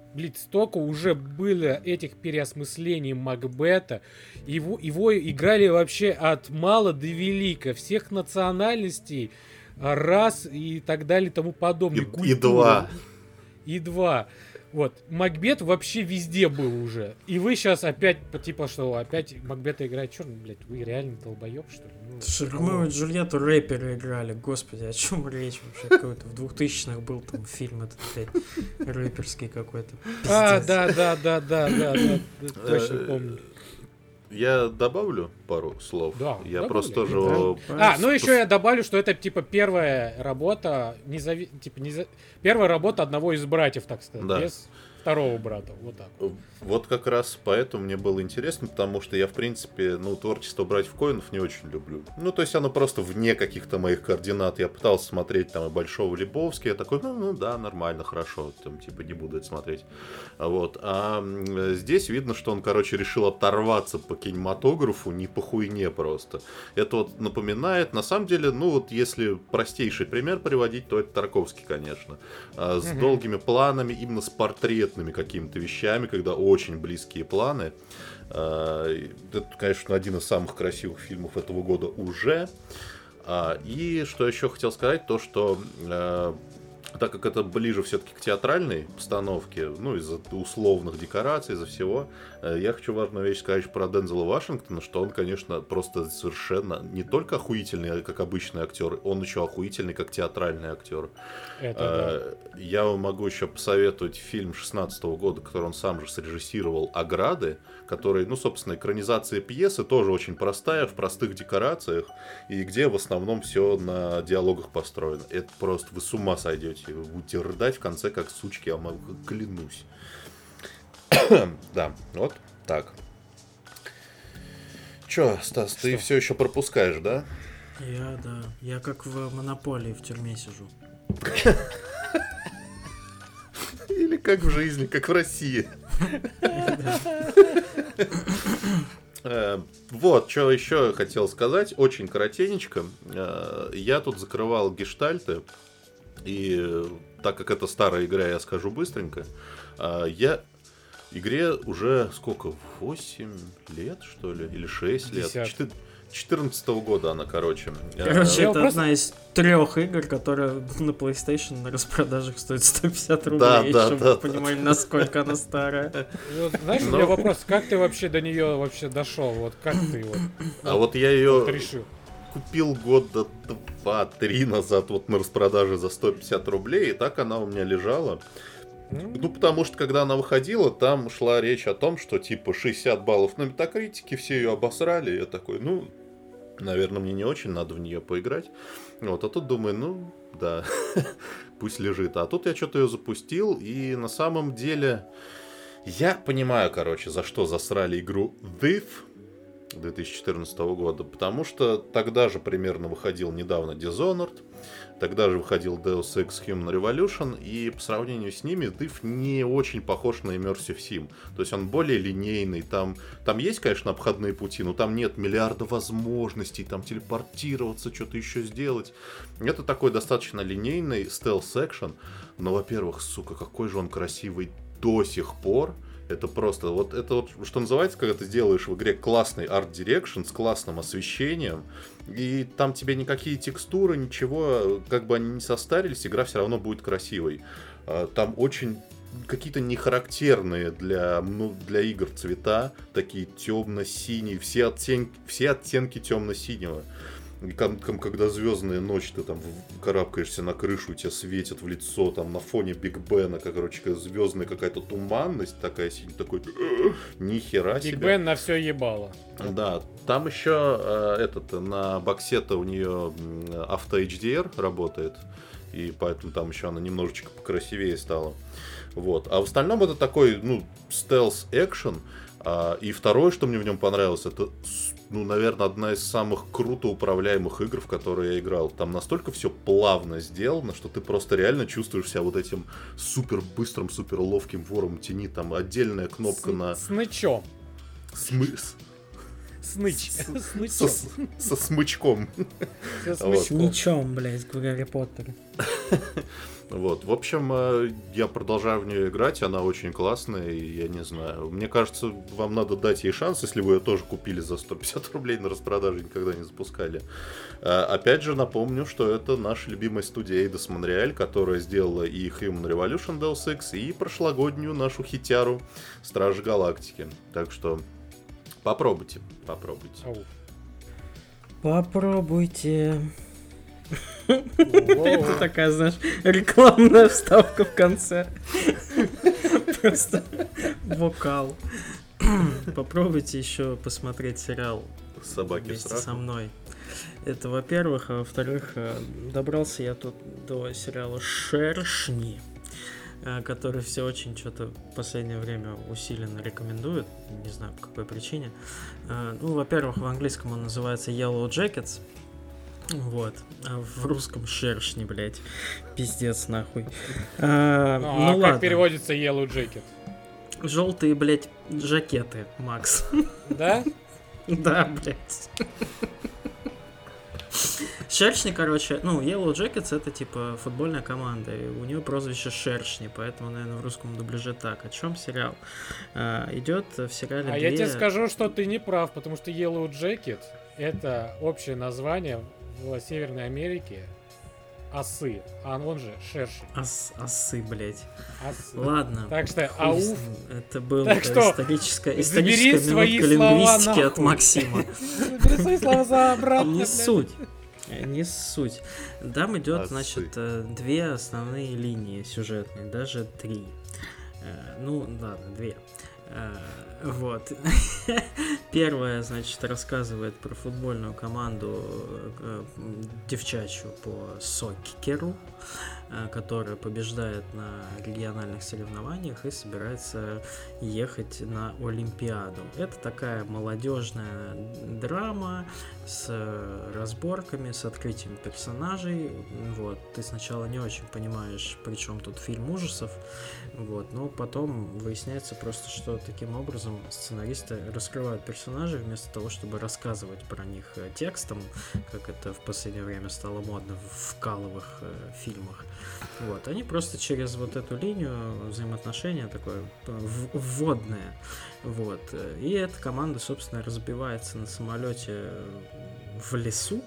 блядь, столько уже было этих переосмыслений Макбета. Его играли вообще от мала до велика. Всех национальностей, рас и так далее и тому подобное. И два. И два. Вот. Макбет вообще везде был уже. И вы сейчас опять, типа, что опять Макбета играет черный, блядь, вы реально долбоеб, что ли? Слушай, Ромео и Джульетту рэперы играли, господи, о чем речь вообще? Какой-то в 2000-х был там фильм этот, блядь, рэперский какой-то. А, да, точно помню. Я добавлю пару слов. Да, я добавляй, просто тоже... ну еще я добавлю, что это типа первая работа, первая работа одного из братьев, так сказать, да. без второго брата, вот так. Вот как раз поэтому мне было интересно, потому что я, в принципе, творчество братьев Коэнов не очень люблю. То есть оно просто вне каких-то моих координат. Я пытался смотреть там и Большого Лебовски, я такой, да, нормально, хорошо, там, типа, не буду это смотреть. Вот. А здесь видно, что он, решил оторваться по кинематографу, не по хуйне просто. Это вот напоминает, на самом деле, если простейший пример приводить, то это Тарковский, конечно. С долгими планами, именно с портретными какими-то вещами, когда очень близкие планы. Это, конечно, один из самых красивых фильмов этого года уже. И что еще хотел сказать, то что так как это ближе все-таки к театральной постановке, из-за условных декораций, из-за всего, я хочу важную вещь сказать про Дензела Вашингтона, что он, конечно, просто совершенно не только охуительный, как обычный актер, он еще охуительный, как театральный актер. Я могу еще посоветовать фильм 2016 года, который он сам же срежиссировал, «Ограды», который, собственно, экранизация пьесы тоже очень простая, в простых декорациях, и где в основном все на диалогах построено. Это просто вы с ума сойдете. Вы будете рыдать в конце, как сучки, я могу, клянусь. Да, вот так. Че, Стас, ты все еще пропускаешь, да? Я как в Монополии в тюрьме сижу. Или как в жизни, как в России. Вот, что еще хотел сказать, очень коротенечко. Я тут закрывал гештальты, и так как это старая игра, я скажу быстренько. Игре уже сколько? 8 лет, что ли? Или 6 лет? 14-го года она, Короче, это одна из 3 игр, которая на PlayStation на распродажах стоит 150 рублей, чтобы вы понимали, насколько она старая. Знаешь, у меня вопрос, как ты вообще до нее вообще дошел? Вот как ты его вот я ее решил? Купил года 2-3 назад вот на распродаже за 150 рублей, и так она у меня лежала. Потому что, когда она выходила, там шла речь о том, что, типа, 60 баллов на Метакритике, все ее обосрали. Я такой, наверное, мне не очень надо в нее поиграть. Вот, а тут думаю, да, пусть лежит. А тут я что-то ее запустил, и на самом деле я понимаю, за что засрали игру Thief 2014 года, потому что тогда же примерно выходил недавно Dishonored, тогда же выходил Deus Ex Human Revolution, и по сравнению с ними Thief не очень похож на Immersive Sim. То есть он более линейный, там есть, конечно, обходные пути, но там нет миллиарда возможностей, там телепортироваться, что-то еще сделать. Это такой достаточно линейный стелс-экшен, но, во-первых, сука, какой же он красивый до сих пор. Это просто, что называется, когда ты делаешь в игре классный арт-дирекшн с классным освещением, и там тебе никакие текстуры, ничего, как бы они не состарились, игра все равно будет красивой. Там очень какие-то нехарактерные для игр цвета, такие темно-синие, все оттенки темно-синего. И когда звездная ночь, ты там карабкаешься на крышу, тебя светит в лицо, там на фоне Биг Бена, звездная какая-то туманность такая, такой, нихера себе. Биг Бен на все ебало. Да, там еще на боксе-то у нее Auto HDR работает, и поэтому там еще она немножечко покрасивее стала. Вот. А в остальном это такой, стелс-экшен. И второе, что мне в нем понравилось, это, наверное, одна из самых круто управляемых игр, в которые я играл. Там настолько все плавно сделано, что ты просто реально чувствуешь себя вот этим супер быстрым, супер ловким вором тени. Там отдельная кнопка на... Снычом. Сныч. Со смычком. С ничем, блядь, в Гарри Поттере. Вот, в общем, я продолжаю в нее играть, она очень классная, и я не знаю. Мне кажется, вам надо дать ей шанс, если вы ее тоже купили за 150 рублей на распродаже, никогда не запускали. Опять же, напомню, что это наша любимая студия Eidos Montreal, которая сделала и Human Revolution Deus Ex, и прошлогоднюю нашу хитяру Стражи Галактики. Так что попробуйте. Попробуйте. Это такая, знаешь, рекламная вставка в конце. Просто вокал. Попробуйте еще посмотреть сериал «Собаки вместе страха» со мной. Это, во-первых. А во-вторых, добрался я тут до сериала «Шершни», который все очень что-то в последнее время усиленно рекомендуют. Не знаю, по какой причине. Ну, во-первых, в английском он называется Yellow Jackets. Вот. А в русском «Шершни», блядь. Пиздец, нахуй. Ну, как переводится Yellow Jacket? Желтые, блядь, жакеты, Макс. Да? Да, блядь. Шершни, короче, ну, Yellow Jackets это типа футбольная команда, и у нее прозвище Шершни, поэтому, наверное, в русском дубляже так. О чем сериал? Идет в сериале я тебе скажу, что ты не прав, потому что Yellow Jacket это общее название в Северной Америке осы, а он же шершень. Осы, блядь. Осы. Ладно. Так что, ауф. Это была так что, историческая свои минутка лингвистики слова от Максима. Забери свои слова за обратно. Не суть. Там идет, Осы. значит, две основные линии сюжетные, даже три. Ну, ладно, две. Вот. Первая, значит, рассказывает про футбольную команду девчачью по соккеру, которая побеждает на региональных соревнованиях и собирается ехать на Олимпиаду. Это такая молодежная драма с разборками, с открытием персонажей. Вот. Ты сначала не очень понимаешь, при чем тут фильм ужасов, вот, но потом выясняется просто, что таким образом сценаристы раскрывают персонажей вместо того, чтобы рассказывать про них текстом, как это в последнее время стало модно в вкаловых фильмах. Вот, они просто через вот эту линию взаимоотношения такое вводное. Вот. И эта команда, собственно, разбивается на самолете в лесу.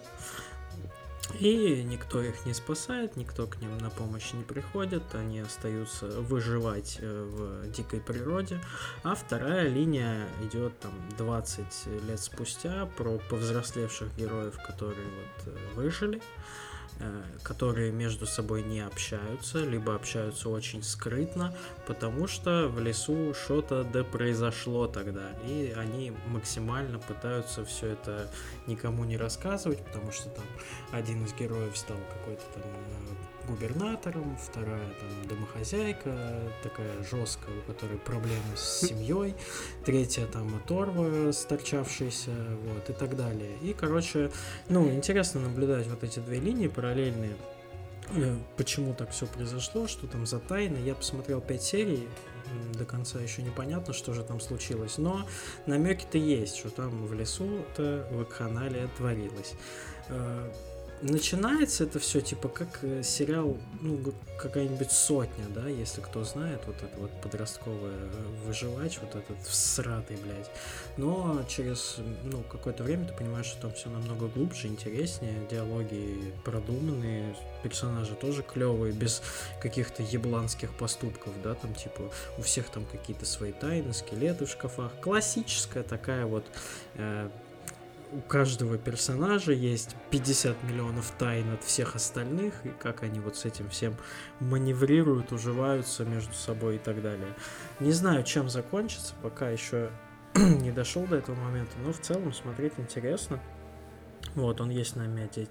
И никто их не спасает, никто к ним на помощь не приходит, они остаются выживать в дикой природе. А вторая линия идет там 20 лет спустя про повзрослевших героев, которые вот выжили, которые между собой не общаются, либо общаются очень скрытно, потому что в лесу что-то да произошло тогда, и они максимально пытаются все это никому не рассказывать, потому что там один из героев стал какой-то там губернатором, вторая там домохозяйка, такая жесткая, у которой проблемы с семьей, третья там оторва сторчавшаяся, вот, и так далее. И, короче, ну, интересно наблюдать вот эти две линии параллельные, почему так все произошло, что там за тайны. Я посмотрел 5 серий, до конца еще непонятно, что же там случилось, но намеки-то есть, что там в лесу-то вакханалия творилось. Начинается это все типа как сериал, ну, какая-нибудь «Сотня», да, если кто знает, вот это вот подростковое выживач, вот этот всратый, блядь. Но через, ну, какое-то время ты понимаешь, что там все намного глубже, интереснее, диалоги продуманные, персонажи тоже клевые, без каких-то ебланских поступков, да, там типа у всех там какие-то свои тайны, скелеты в шкафах. Классическая такая вот... У каждого персонажа есть 50 миллионов тайн от всех остальных, и как они вот с этим всем маневрируют, уживаются между собой и так далее. Не знаю, чем закончится, пока еще не дошел до этого момента, но в целом смотреть интересно. Вот, он есть на Это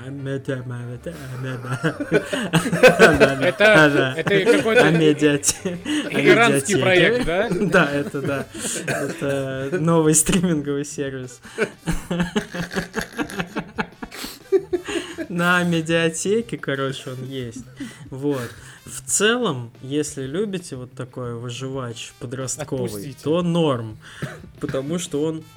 какой-то иранский проект, да? Да, это новый стриминговый сервис. На медиатеке, короче, он есть. Вот. В целом, если любите вот такой выживач подростковый, то норм. Потому что он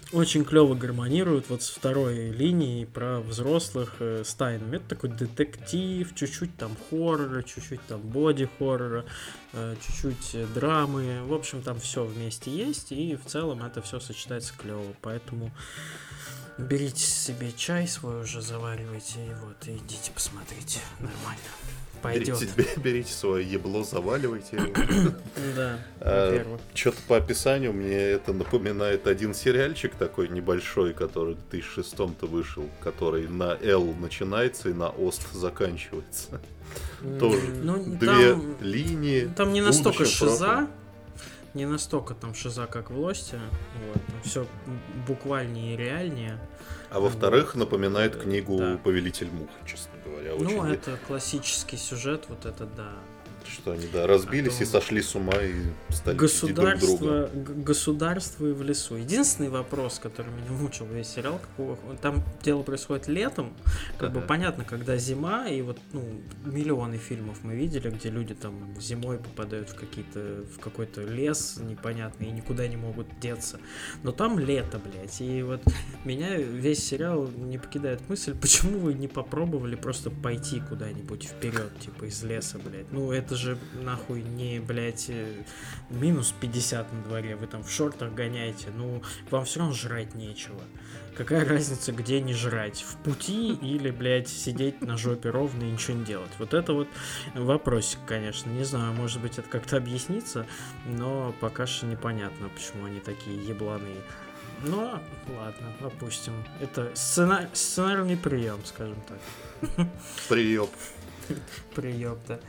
очень клево гармонирует вот с второй линией про взрослых с тайнами. Это такой детектив, чуть-чуть там хоррора, чуть-чуть там боди-хоррора, чуть-чуть драмы. В общем, там все вместе есть, и в целом это все сочетается клево. Поэтому берите себе чай свой уже, заваривайте, и вот, и идите посмотрите. Нормально. Пойдет. Берите свое ебло, заваливайте его. Да, во-первых. Что-то по описанию мне это напоминает один сериальчик такой небольшой, который в 2006-то вышел, который на Л начинается и на Ост заканчивается. Тоже две линии. Там не настолько шиза, не настолько там шиза, как в Лосте. Вот. Все буквальнее и реальнее. А во-вторых, напоминает книгу «Повелитель мух», честно говоря. Ну, это классический сюжет, вот это да. Что они, разбились и сошли с ума и стали чтить друг друга. Государство и в лесу. Единственный вопрос, который меня мучил весь сериал, там дело происходит летом, как бы понятно, когда зима, и вот миллионы фильмов мы видели, где люди там зимой попадают в какой-то лес непонятный и никуда не могут деться. Но там лето, блядь, и вот меня весь сериал не покидает мысль, почему вы не попробовали просто пойти куда-нибудь вперед, типа из леса, блядь. Это же нахуй не, блядь, минус 50 на дворе, вы там в шортах гоняете, вам все равно жрать нечего. Какая разница, где не жрать? В пути или, блядь, сидеть на жопе ровно и ничего не делать? Вот это вот вопросик, конечно. Не знаю, может быть, это как-то объяснится, но пока что непонятно, почему они такие ебланые. Но, ладно, опустим. Это сценарный прием, скажем так. Приёб. Приёб, да.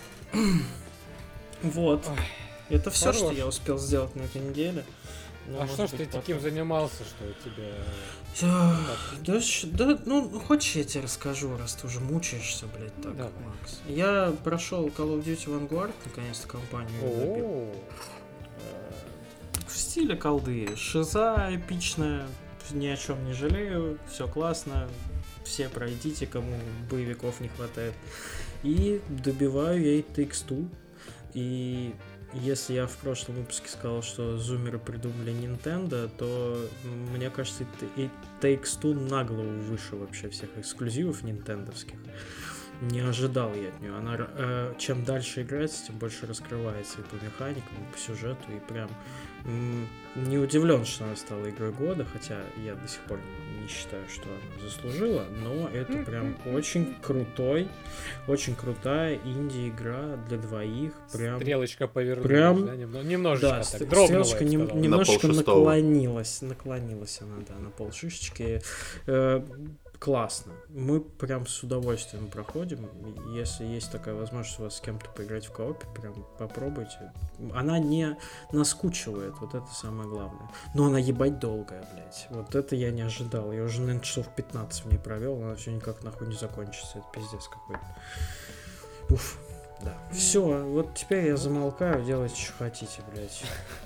Вот. Это все, что я успел сделать на этой неделе. А что ж ты таким занимался, что у тебя... Да, хочешь, я тебе расскажу, раз ты уже мучаешься, блядь, так, да. Макс. Я прошел Call of Duty Vanguard, наконец-то компанию. В стиле колды. Шиза эпичная, ни о чем не жалею, все классно. Все пройдите, кому боевиков не хватает. И добиваю я It Takes Two. И если я в прошлом выпуске сказал, что зумеры придумали Nintendo, то мне кажется, It Takes Two на голову выше вообще всех эксклюзивов нинтендовских. Не ожидал я от нее. Она чем дальше играется, тем больше раскрывается и по механикам, и по сюжету, и прям не удивлен, что она стала игрой года, хотя я до сих пор не считаю, что она заслужила, но это прям очень крутая инди-игра для двоих. Прям, стрелочка повернулась, прям, да, немножечко да, так, дрогнула, стрелочка немножко наклонилась она, да, на полшишечки. Классно. Мы прям с удовольствием проходим. Если есть такая возможность у вас с кем-то поиграть в коопе, прям попробуйте. Она не наскучивает, вот это самое главное. Но она ебать долгая, блядь. Вот это я не ожидал. Я уже, наверное, часов 15 в ней провел, она все никак нахуй не закончится. Это пиздец какой-то. Уф. Да. Все, вот теперь я замолкаю, делайте, что хотите, блядь.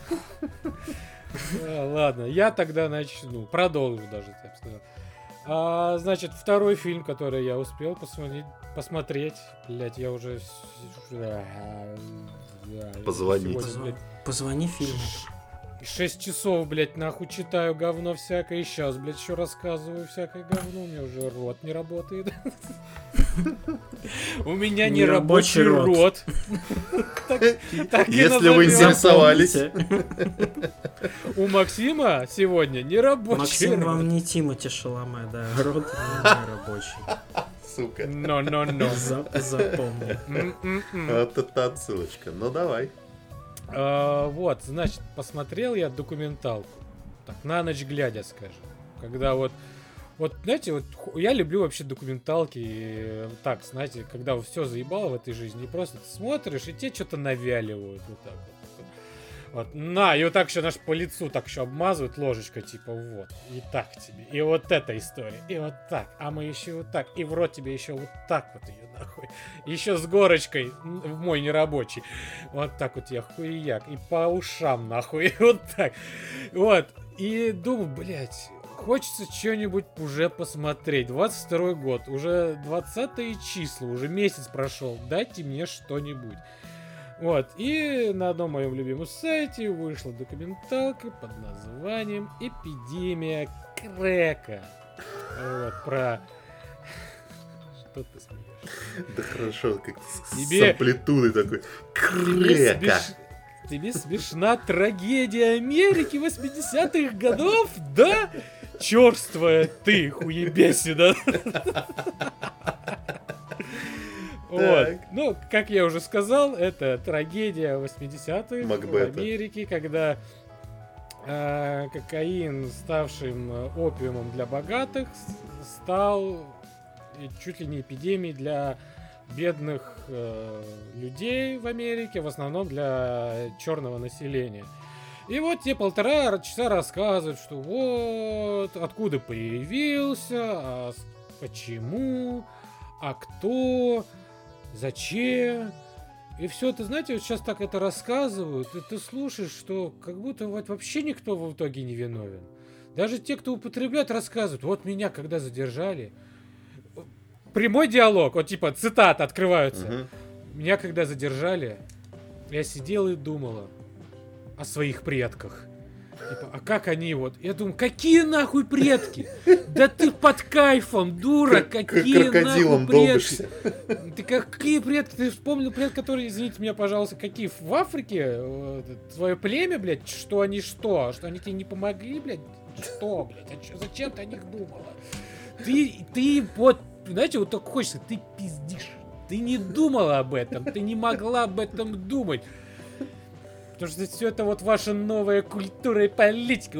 Ладно, я тогда начну. Продолжу даже, я бы сказал. Значит, второй фильм, который я успел посмотреть, блять, я уже... Позвонить. Позвони фильму. 6 часов, блять, нахуй читаю говно всякое, и сейчас, блять, еще рассказываю всякое говно, у меня уже рот не работает. У меня не рабочий рот. Если вы интересовались. У Максима сегодня не рабочий рот. Максим вам не Тимоти Шаломе, да, рот не рабочий. Сука. Но. Запомни. Вот это отсылочка. Ну давай. Вот, значит, посмотрел я документалку. Так, на ночь глядя, скажем. Когда вот, знаете, вот я люблю вообще документалки. Так, знаете, когда все заебало в этой жизни, и просто ты смотришь, и тебе что-то навяливают вот так вот. Вот, и вот так еще наш по лицу так еще обмазывают ложечкой, типа, вот, и так тебе, и вот эта история, и вот так, а мы еще вот так, и в рот тебе еще вот так вот ее нахуй, еще с горочкой в мой нерабочий, вот так вот я хуяк, и по ушам нахуй, и вот так, вот, и думаю, блять, хочется что-нибудь уже посмотреть, 22 год, уже 20 числа, уже месяц прошел, дайте мне что-нибудь. Вот, и на одном моем любимом сайте вышла документалка под названием «Эпидемия крека». Вот, про... Что ты смеешь? Да хорошо, как с амплитудой такой. Крека! Тебе смешна трагедия Америки 80-х годов, да? Чёрствая ты, хуебесина. Вот. Ну, как я уже сказал, это трагедия 80-х в Америке, когда кокаин, ставшим опиумом для богатых, стал чуть ли не эпидемией для бедных людей в Америке, в основном для черного населения. И вот те 1,5 часа рассказывают, что вот откуда появился, а почему, а кто, зачем. И все это, знаете, вот сейчас так это рассказывают, и ты слушаешь, что как будто вот вообще никто в итоге не виновен. Даже те, кто употребляет, рассказывают, вот меня когда задержали. Прямой диалог, вот типа цитаты открываются. Меня когда задержали, я сидела и думала о своих предках. Типа, а как они вот? Я думаю, какие нахуй предки? Да ты под кайфом, дура, какие нахуй предки? Ты какие предки? Ты вспомнил предки, которые, извините меня, пожалуйста, какие в Африке? Твое племя, блядь, что они что? Что они тебе не помогли, блядь? Что, блядь? Зачем ты о них думала? Ты вот, знаете, вот так хочется, ты пиздишь. Ты не думала об этом, ты не могла об этом думать. Потому что все это вот ваша новая культура и политика.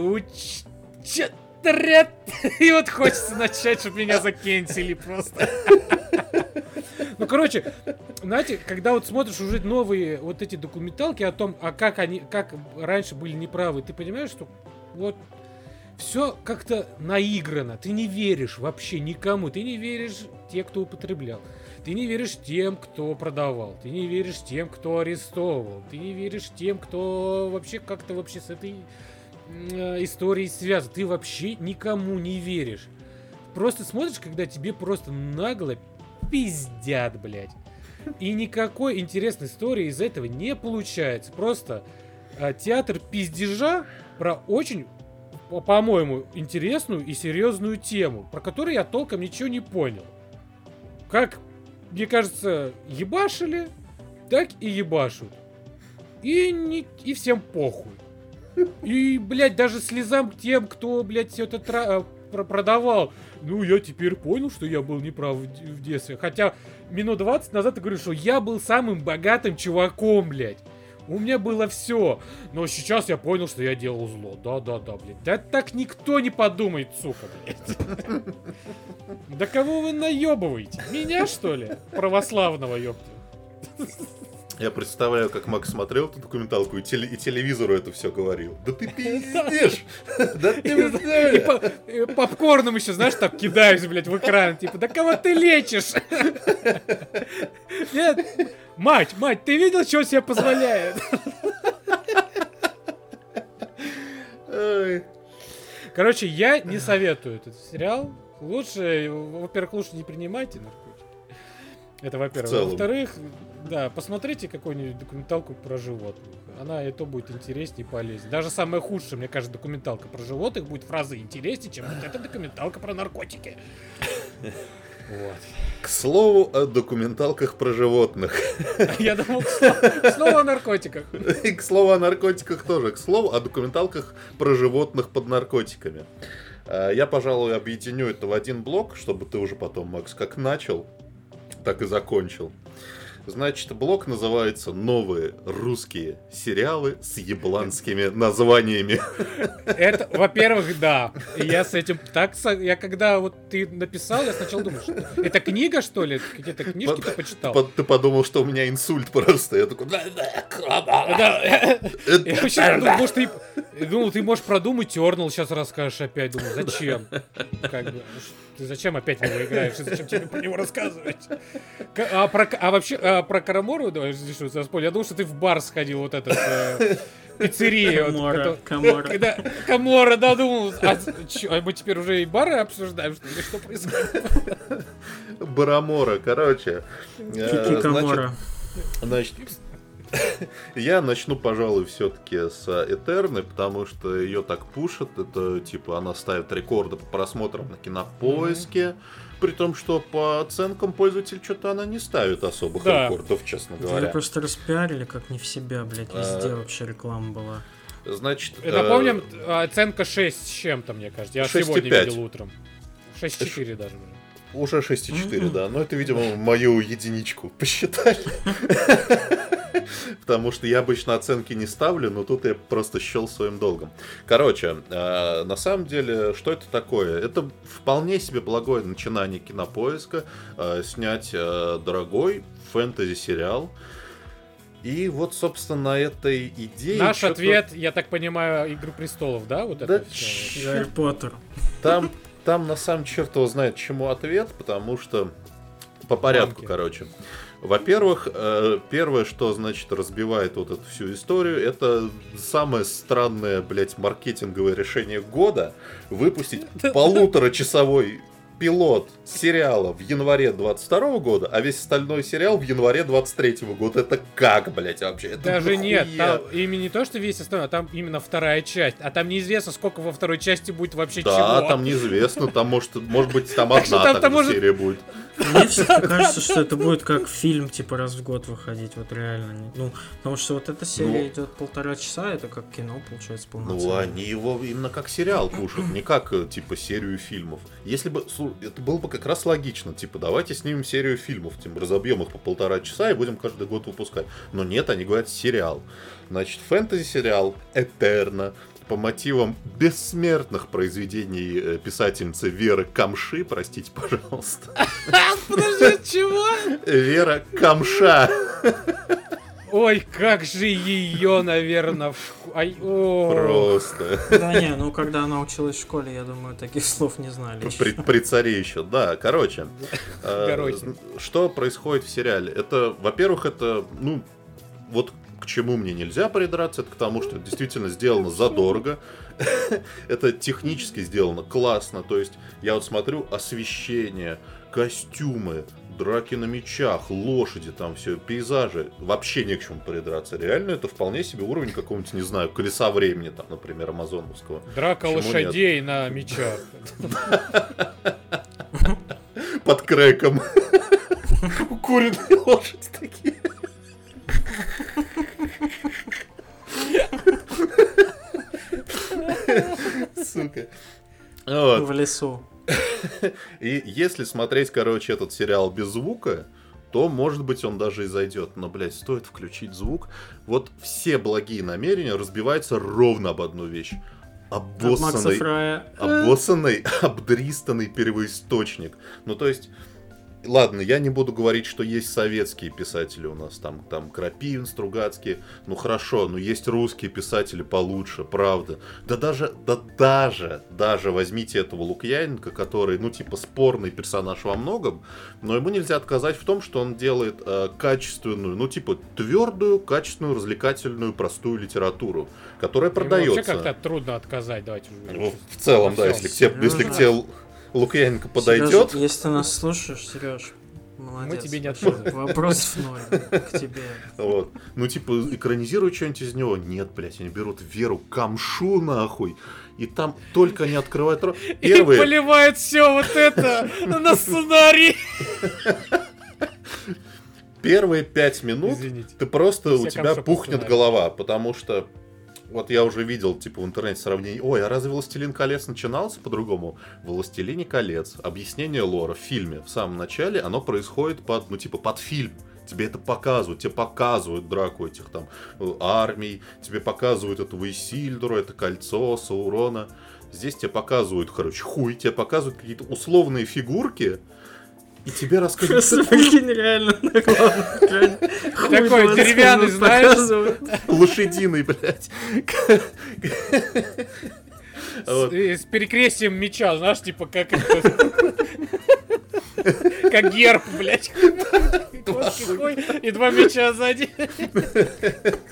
И вот хочется начать, чтобы меня закенсили просто. Ну, короче, знаете, когда вот смотришь уже новые вот эти документалки о том, как раньше были неправы, ты понимаешь, что вот все как-то наиграно. Ты не веришь вообще никому. Ты не веришь тем, кто употреблял. Ты не веришь тем, кто продавал. Ты не веришь тем, кто арестовывал. Ты не веришь тем, кто вообще как-то вообще с этой историей связан. Ты вообще никому не веришь. Просто смотришь, когда тебе просто нагло пиздят, блядь. И никакой интересной истории из этого не получается. Просто театр пиздежа про очень, по-моему, интересную и серьезную тему, про которую я толком ничего не понял. Как, мне кажется, ебашили, так и ебашут. И всем похуй. И, блядь, даже слезам к тем, кто, блядь, все это продавал. Ну, я теперь понял, что я был неправ в детстве. Хотя минут 20 назад я говорю, что я был самым богатым чуваком, блядь. У меня было все. Но сейчас я понял, что я делал зло. Да, блядь. Да так никто не подумает, сука, блядь. Да кого вы наебываете? Меня, что ли? Православного, ёпта. Я представляю, как Макс смотрел эту документалку и телевизору это все говорил. Да ты пиздишь! Да ты и попкорном еще, знаешь, так кидаюсь, блядь, в экран. Типа, да кого ты лечишь? Нет, мать, ты видел, что себе позволяет? Короче, я не советую этот сериал. Лучше, во-первых, лучше не принимайте наркотики. Это во-первых. Во-вторых, да, посмотрите какую-нибудь документалку про животных. Она и то будет интереснее и полезнее. Даже самая худшая, мне кажется, документалка про животных будет в разы интереснее, чем вот эта документалка про наркотики. Вот. К слову о документалках про животных. Я думал, к слову о наркотиках. И к слову о наркотиках тоже. К слову о документалках про животных под наркотиками. Я, пожалуй, объединю это в один блок, чтобы ты уже потом, Макс, как начал, так и закончил. Значит, блок называется «Новые русские сериалы с ебланскими названиями». Это, во-первых, да. Я с этим так... Я когда вот ты написал, я сначала думал, что это книга, что ли? Какие-то книжки ты почитал? Ты подумал, что у меня инсульт просто. Я такой... Я вообще думал, что думал, ты можешь продумать, тернул, сейчас расскажешь опять. Думаю, зачем? Ты зачем опять в него играешь? Зачем тебе про него рассказывать? А вообще, про Карамору, давай, я думал, что ты в бар сходил, вот этот, пиццерия. Камора, да, думал. А мы теперь уже и бары обсуждаем, что происходит? Барамора, короче. Камора. Значит, Я начну, пожалуй, все-таки с Этерны, потому что ее так пушат. Это, типа, она ставит рекорды по просмотрам на Кинопоиске. При том, что по оценкам пользователей что-то она не ставит особых рекордов, честно говоря. Ее просто распиарили как не в себя, блядь. Везде вообще реклама была. Значит... Напомним, оценка 6 с чем-то, мне кажется. Я 6,5. сегодня видел утром. 6,4 даже. Уже 6,4, да. Но это, видимо, мою единичку посчитали. Потому что я обычно оценки не ставлю, но тут я просто счел своим долгом. Короче, на самом деле, что это такое? Это вполне себе благое начинание Кинопоиска снять дорогой фэнтези-сериал. И вот, собственно, на этой идее... Наш ответ, я так понимаю, «Игру престолов», да? Вот да это все. Гарри Поттер. Там на самом черт его знает, чему ответ, потому что по порядку, короче. Во-первых, первое, что, значит, разбивает вот эту всю историю, это самое странное, блядь, маркетинговое решение года — выпустить полуторачасовой пилот сериала в январе 22 года, а весь остальной сериал в январе 23 года. Это как, блядь, вообще? Это даже нахуя? нет, там именно не то, что весь остальной, а там именно вторая часть. А там неизвестно, сколько во второй части будет вообще чего. Да, там неизвестно, там может быть там одна тогда серия будет. Мне все-таки кажется, что это будет как фильм, типа, раз в год выходить, вот реально. Ну, потому что вот эта серия идет 1,5 часа, это как кино, получается, полноценное. Ну, они его именно как сериал пушат, не как, типа, серию фильмов. Если бы, это было бы как раз логично, типа, давайте снимем серию фильмов, типа, разобьем их по 1,5 часа и будем каждый год выпускать. Но нет, они говорят сериал. Значит, фэнтези-сериал «Этерна» по мотивам бессмертных произведений писательницы Веры Камши, простите, пожалуйста. Подожди, чего? Вера Камша. Ой, как же ее, наверное, Просто. Да не, ну когда она училась в школе, я думаю, таких слов не знали. При царе еще, да. Короче, что происходит в сериале? Это, во-первых, это, ну, вот к чему мне нельзя придраться, это к тому, что это действительно сделано задорого. Это технически сделано классно. То есть я вот смотрю освещение, костюмы, драки на мечах, лошади, там все, пейзажи. Вообще не к чему придраться. Реально это вполне себе уровень какого-нибудь, не знаю, колеса времени, там, например, амазоновского. Драка лошадей на мечах. Под крэком. Укуренные лошади такие. Сука. Вот. В лесу. И если смотреть, короче, этот сериал без звука, то, может быть, он даже и зайдет. Но, блядь, стоит включить звук. Вот все благие намерения разбиваются ровно об одну вещь. Обоссанный, обдристанный первоисточник. Ну, то есть... Ладно, я не буду говорить, что есть советские писатели у нас, там Крапивин, Стругацкий, ну хорошо, но есть русские писатели получше, правда. Даже возьмите этого Лукьяненко, который, ну типа, спорный персонаж во многом, но ему нельзя отказать в том, что он делает качественную, ну типа, твердую, качественную, развлекательную, простую литературу, которая продается. Вообще как-то трудно отказать, давайте уже. Ну, в целом, да, если к тебе Лукьяненко подойдет. Серёж, если ты нас слушаешь, Сереж, молодец. Мы тебе не отказываем. Вопросов ноль к тебе. Вот. Ну, типа, экранизируют что-нибудь из него. Нет, блядь, они берут Веру Камшу, нахуй. И там только они открывают рот. И поливают все вот это на сценарий. Первые 5 минут ты просто, у тебя пухнет голова, потому что вот я уже видел, типа, в интернете сравнение. Ой, а разве «Властелин колец» начинался по-другому? В «Властелине колец» объяснение лора в фильме в самом начале, оно происходит под, ну, типа, под фильм. Тебе это показывают, тебе показывают драку этих там армий, тебе показывают этого Исильдура, это кольцо, Саурона. Здесь тебе показывают, короче, хуй, тебе показывают какие-то условные фигурки, и тебе рассказывают... Просто прикинь, реально, на главном экране. Такой деревянный, знаешь? Лошадиный, блядь. С перекрестием меча, знаешь, типа как как герб, блядь. И 2 меча сзади.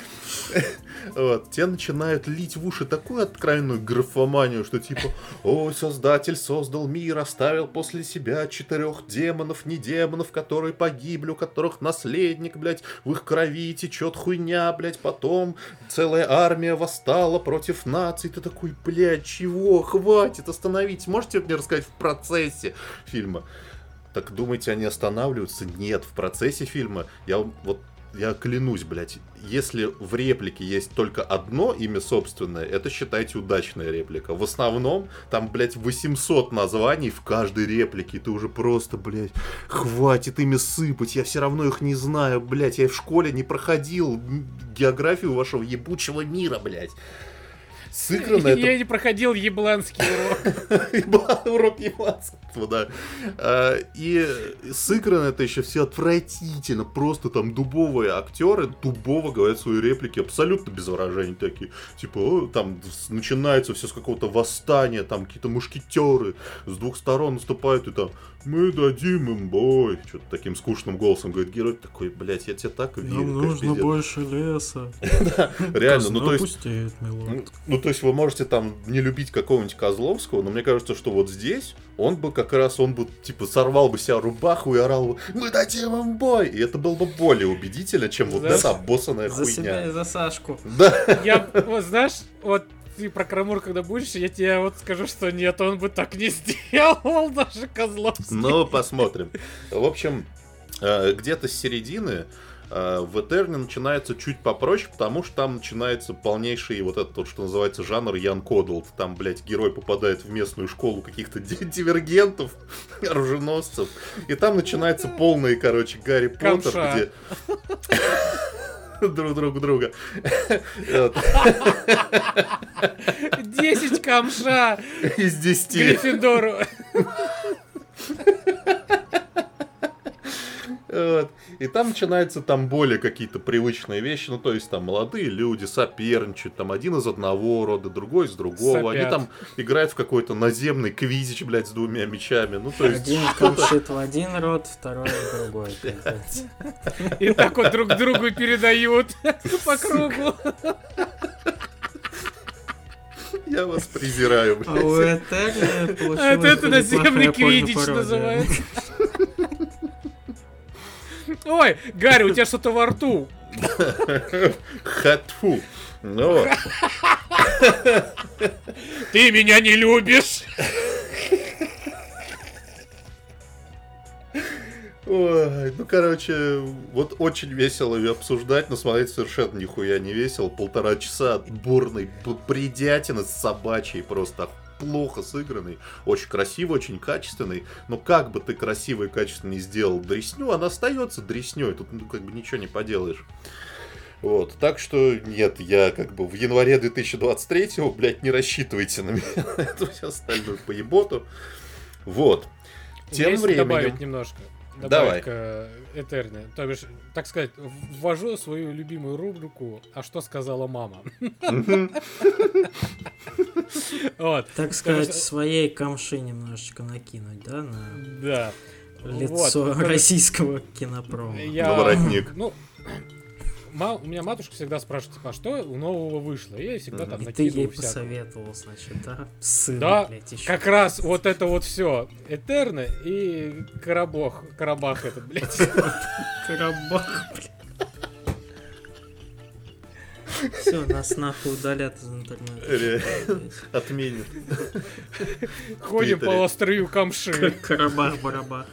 Вот, те начинают лить в уши такую откровенную графоманию, что типа: «Ой, Создатель создал мир, оставил после себя 4 демонов, не демонов, которые погибли, у которых наследник, блядь, в их крови течет хуйня, блядь, потом целая армия восстала против наций». Ты такой: блядь, чего? Хватит, остановитесь. Можете мне рассказать в процессе фильма? Так думаете, они останавливаются? Нет, в процессе фильма я клянусь, блядь, если в реплике есть только одно имя собственное, это, считайте, удачная реплика. В основном, там, блядь, 800 названий в каждой реплике, и ты уже просто, блядь, хватит ими сыпать, я все равно их не знаю, блядь, я в школе не проходил географию вашего ебучего мира, блядь. Сыграно это... Я не проходил ебланский урок. Урок ебланского, да. И сыграно это еще все отвратительно. Просто там дубовые актеры дубово говорят свои реплики абсолютно без выражений такие. Типа, там начинается все с какого-то восстания, там какие-то мушкетеры с двух сторон наступают, и там: «Мы дадим им бой». Что-то таким скучным голосом говорит герой. Такой: блядь, я тебе так верю. Нам нужно больше леса. Да, реально, ну то есть... Пустеет, милорд. Ну, то есть вы можете там не любить какого-нибудь Козловского, но мне кажется, что вот здесь он бы как раз, типа сорвал бы себя рубаху и орал бы: «Мы дадим им бой!» И это было бы более убедительно, чем вот эта обоссанная хуйня. За себя и за Сашку. Да. Я, вот знаешь, вот ты про Карамур когда будешь, я тебе вот скажу, что нет, он бы так не сделал, даже Козловский. Ну, посмотрим. В общем, где-то с середины в Этерне начинается чуть попроще, потому что там начинается полнейший вот этот, вот, что называется, жанр Ян Кодлд. Там, блядь, герой попадает в местную школу каких-то дивергентов, оруженосцев. И там начинается полный, короче, Гарри Поттер, где... друг друга. 10 камша из 10. Гриффиндору. Вот. И там начинаются там более какие-то привычные вещи, ну то есть там молодые люди соперничают, там один из одного рода, другой из другого. Сопят. Они там играют в какой-то наземный квизич, блядь, с 2 мечами. Ну то есть один камшит в один род, второй в другой. И так вот друг другу передают по кругу. Я вас презираю, блядь. А у Этерна получилось... Это наземный квиддич называется. Ой, Гарри, у тебя что-то во рту. Хатфу. Ну. Ты меня не любишь. Ой, ну, короче, вот очень весело ее обсуждать, но смотреть совершенно нихуя не весело. 1,5 часа отборной бредятины собачьей, просто плохо сыгранный, очень красивый, очень качественный, но как бы ты красиво и качественно не сделал дресню, она остается дресней, тут как бы ничего не поделаешь. Вот, так что нет, я как бы в январе 2023-го, блядь, не рассчитывайте на меня, на эту всю остальную поеботу. Вот. Тем временем... добавить немножко. Давай. К Этерне. То бишь, так сказать, ввожу свою любимую рубрику «А что сказала мама?». Вот. Так сказать, своей камши немножечко накинуть, да, на Да. лицо российского кинопрома. На воротник. Ну, у меня матушка всегда спрашивает, типа, а что у нового вышло? И я всегда там И ты ей накидываю всякого. посоветовал, значит, да? Сын, Да, блядь, еще. как раз вот это вот все. Этерна и Карабах этот, блядь. Карабах, блядь. Все, нас нахуй удалят из интернета. Отменят. Ходим по острию камши. Карабах-барабах.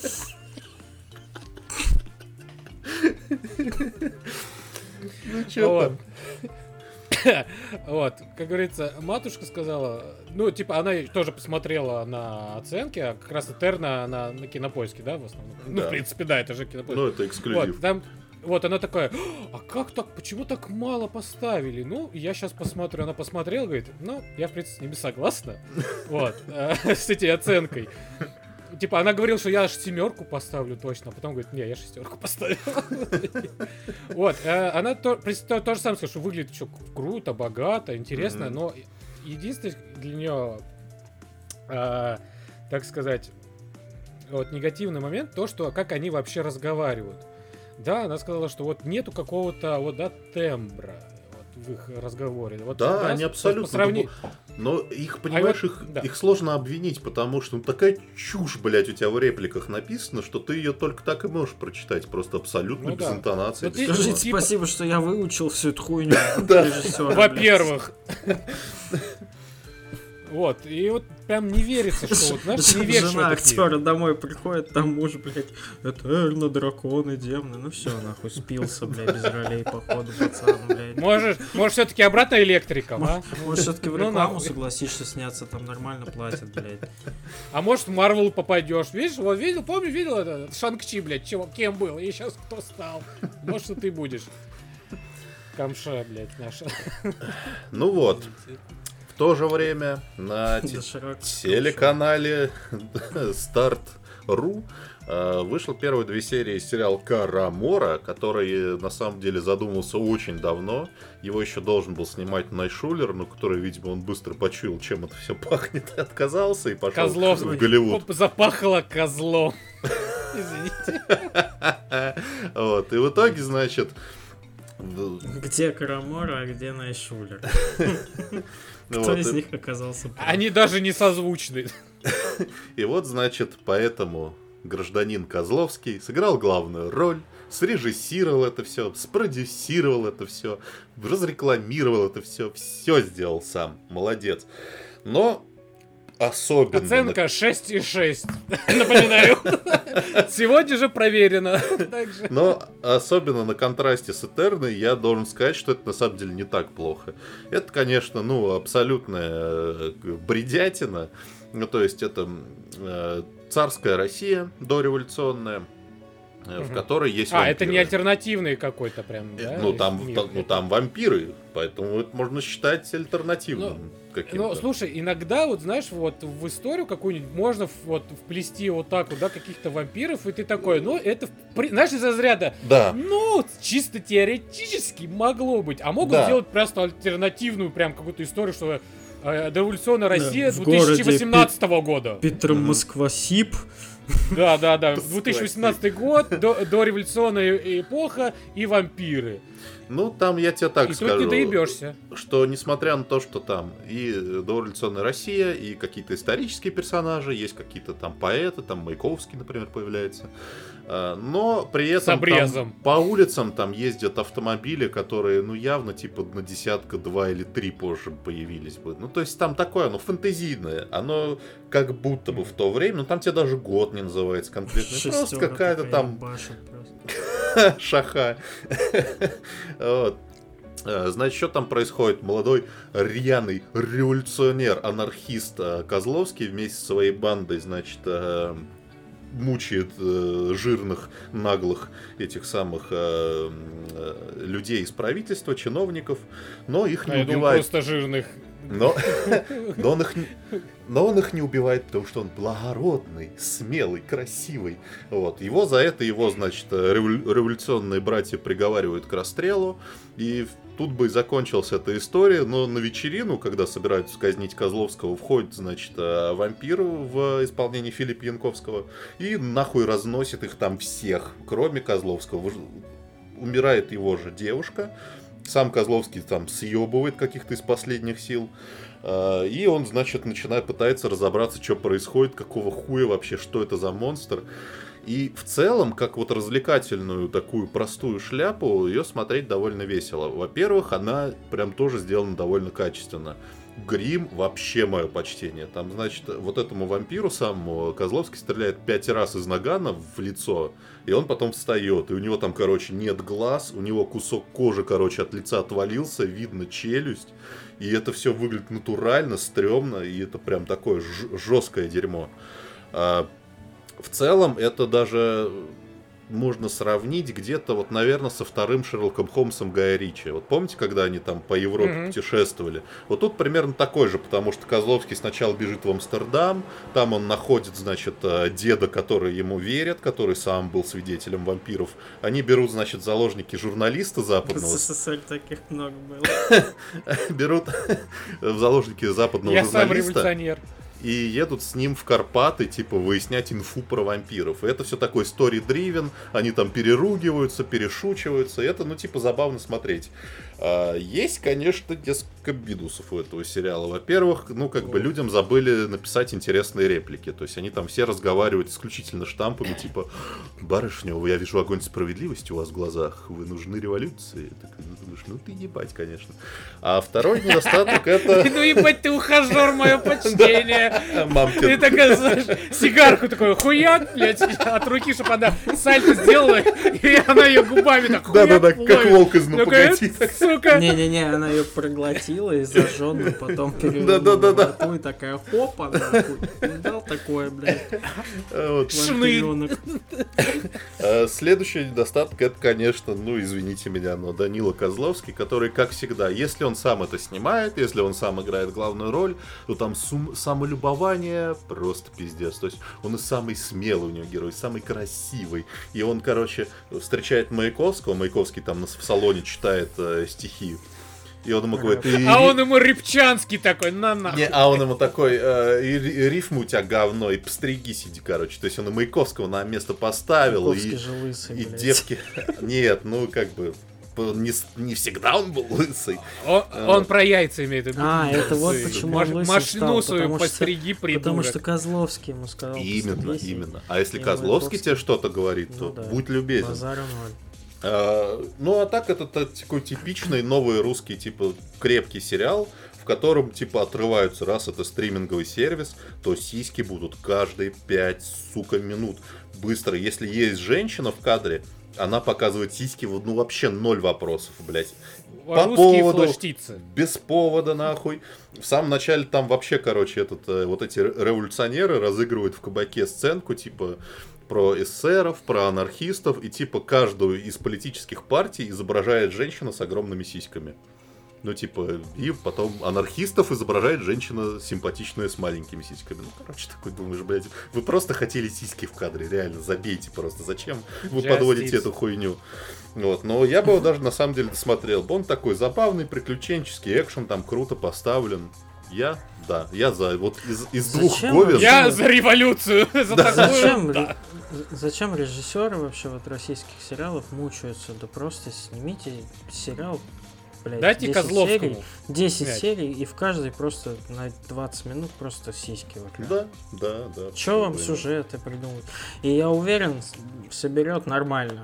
Ну чё там? Вот, как говорится, матушка сказала, ну, типа, она тоже посмотрела на оценки, а как раз Этерна она на Кинопоиске, да, в основном? Ну, Да. в принципе, да, это же Кинопоиск. Ну, это эксклюзив. Вот, там, вот, она такая: а как так, почему так мало поставили? Ну, я сейчас посмотрю, она посмотрела, говорит, ну, я, в принципе, с ними согласна, вот, с этой оценкой. Типа, она говорила, что я аж 7 поставлю точно, а потом говорит: не, я 6 поставил. Вот, она то же самое сказала, что выглядит еще круто, богато, интересно, но единственное для нее, так сказать, вот негативный момент, то, что как они вообще разговаривают. Да, она сказала, что вот нету какого-то вот, да, тембра. в их разговоре. Вот, Да, они абсолютно. Но их, понимаешь, их сложно обвинить, потому что такая чушь, блядь, у тебя в репликах написана, что ты ее только так и можешь прочитать, просто абсолютно без интонации. Скажите спасибо, что я выучил всю эту хуйню. Во-первых. Вот, и вот прям не верится, что вот, знаешь, не веришь в жена этот актера домой приходит, там муж, блядь, Этерно, драконы, демоны, ну все, нахуй, спился, блядь, без ролей, походу, пацан, блядь. Может все-таки обратно электриком, а? Может, все-таки в рекламу согласишься сняться, там нормально платят, блядь. А может, в Марвел попадешь, видишь, вот видел, видел это, Шанг-Чи, блядь, кем был, и сейчас кто стал. Может, и ты будешь. Камша, блядь, наша. Ну вот. В то же время на телеканале Старт.ру вышла первые 2 серии сериала Карамора, который на самом деле задумался очень давно. Его еще должен был снимать Найшулер, но который, видимо, он быстро почуял, чем это все пахнет, и отказался и пошел в Голливуд. Запахло козлом. Извините. Вот, и в итоге, значит... Где Карамора, а где Найшулер? Кто из них оказался прав? Они даже не созвучны. И вот, значит, поэтому гражданин Козловский сыграл главную роль, срежиссировал это все, спродюсировал это все, разрекламировал это все сделал сам. Молодец. Но особенно... Оценка 6,6. Напоминаю. Сегодня же проверено. Но особенно на контрасте с Этерной я должен сказать, что это на самом деле не так плохо. Это, конечно, абсолютная бредятина. Ну, то есть это царская Россия дореволюционная, в которой есть вампиры. Это не альтернативный какой-то прям, да? Там вампиры, поэтому это можно считать альтернативным каким-то. Ну, слушай, иногда, вот знаешь, вот в историю какую-нибудь можно вот вплести вот так вот, да, каких-то вампиров, и ты такой, это, знаешь, из разряда, да. Чисто теоретически могло быть, а могут сделать просто альтернативную прям какую-то историю, что дореволюционная Россия 2018 года. Москва-Сиб. Да. 2018 год, дореволюционная эпоха и вампиры. Ну, там я тебе так скажу. И тут не доебешься. Что, несмотря на то, что там и дореволюционная Россия, и какие-то исторические персонажи, есть какие-то там поэты, там Маяковский, например, появляется. Но при этом там, по улицам там ездят автомобили, которые, явно, типа, на 10, 2 или 3 позже появились бы. Ну, то есть там такое, оно фэнтезийное. Оно как будто бы в то время, там тебе даже год не называется конкретно. Просто какая-то там... Шаха. Вот. Значит, что там происходит? Молодой рьяный революционер, анархист Козловский вместе со своей бандой, значит, мучает жирных, наглых этих самых людей из правительства, чиновников, но их не убивает. Просто жирных. Но он их не убивает, потому что он благородный, смелый, красивый. Вот. Его за это, значит, революционные братья приговаривают к расстрелу. И тут бы и закончилась эта история. Но на вечерину, когда собираются казнить Козловского, входит, значит, вампир в исполнении Филиппа Янковского и нахуй разносит их там всех, кроме Козловского. Умирает его же девушка. Сам Козловский там съебывает каких-то из последних сил. И он, значит, пытается разобраться, что происходит, какого хуя вообще, что это за монстр. И в целом, как вот развлекательную такую простую шляпу, ее смотреть довольно весело. Во-первых, она прям тоже сделана довольно качественно. Грим вообще мое почтение. Там, значит, вот этому вампиру самому Козловский стреляет 5 раз из нагана в лицо, и он потом встает. И у него там, нет глаз, у него кусок кожи, от лица отвалился, видно челюсть. И это все выглядит натурально, стрёмно, и это прям такое жесткое дерьмо. В целом, это даже можно сравнить где-то, наверное, со вторым Шерлоком Холмсом Гая Ричи. Вот помните, когда они там по Европе путешествовали? Вот тут примерно такой же, потому что Козловский сначала бежит в Амстердам, там он находит, значит, деда, который ему верит, который сам был свидетелем вампиров. Они берут, значит, заложники журналиста западного. В СССР таких много было. Берут в заложники западного журналиста. Я сам революционер. и едут с ним в Карпаты, типа, выяснять инфу про вампиров. И это все такой story-driven, они там переругиваются, перешучиваются, и это, ну, типа, забавно смотреть. Есть, конечно, несколько минусов у этого сериала. Во-первых, ну, как бы людям забыли написать интересные реплики. То есть они там все разговаривают исключительно штампами, типа: «Барышня, я вижу огонь справедливости у вас в глазах, вы нужны революции». Так, ну, думаешь, ну ты ебать, конечно. А второй недостаток это... Ну ебать, ты ухажер, мое почтение. Мамкин. Ты такая, знаешь, сигарку такой хуяк, блядь, от руки, чтобы она сальто сделала, и она ее губами так хуяк. Да-да-да, как волк из «Ну погоди». Сука. Не-не-не, она ее проглотила и зажженную, потом перевернула Да-да-да-да. во рту и такая: хопа, нахуй. Видал такое, блядь, Вот. вампирёнок. Следующий недостаток это, конечно, ну извините меня, но Данила Козловский, который, как всегда, если он сам это снимает, если он сам играет главную роль, то там самолюбование просто пиздец. То есть он и самый смелый у него герой, самый красивый. И он, короче, встречает Маяковского, Маяковский там в салоне читает стихи. И он ему говорит: А он ему Рябчанский такой, на-на. Не, а он ему такой: и рифмы у тебя говно, и постриги сиди, короче. То есть он и Маяковского на место поставил, Маяковский и, же лысый, и блядь. девки... Нет, ну как бы... Не всегда он был лысый. Он про яйца имеет в виду. Это вот почему он лысый Машину стал, свою потому что- постриги, придурок. Потому что Козловский ему сказал: Именно, «Постригись». именно. А если И Козловский Маяковский. тебе что-то говорит, то Ну да. будь любезен. Базара ноль. Ну а так это такой типичный новый русский, типа, крепкий сериал, в котором, типа, отрываются, раз это стриминговый сервис, то сиськи будут каждые 5, сука, минут. Быстро. Если есть женщина в кадре, она показывает сиськи, ну вообще 0 вопросов, блядь. По Русские поводу, флэш-птицы. без повода, нахуй. В самом начале там вообще, короче, вот эти революционеры разыгрывают в кабаке сценку, типа, про эсеров, про анархистов, и типа каждую из политических партий изображает женщина с огромными сиськами. Ну, типа, и потом анархистов изображает женщина симпатичная с маленькими сиськами. Ну, короче, такой думаешь, блядь, вы просто хотели сиськи в кадре, реально, забейте просто. Зачем вы подводите эту хуйню? Вот, но я бы его даже на самом деле досмотрел. Он такой забавный, приключенческий, экшен там круто поставлен. Я за. Вот из двух Зачем? говен... Я за революцию. За такую, да. Зачем режиссеры вообще вот российских сериалов мучаются? Да просто снимите сериал, блядь, Дайте 10 Козловскому. серий, 10 снять. серий, и в каждой просто на 20 минут просто сиськи вокруг. Да. Че вам Блин. сюжеты придумать? И я уверен, соберет нормально.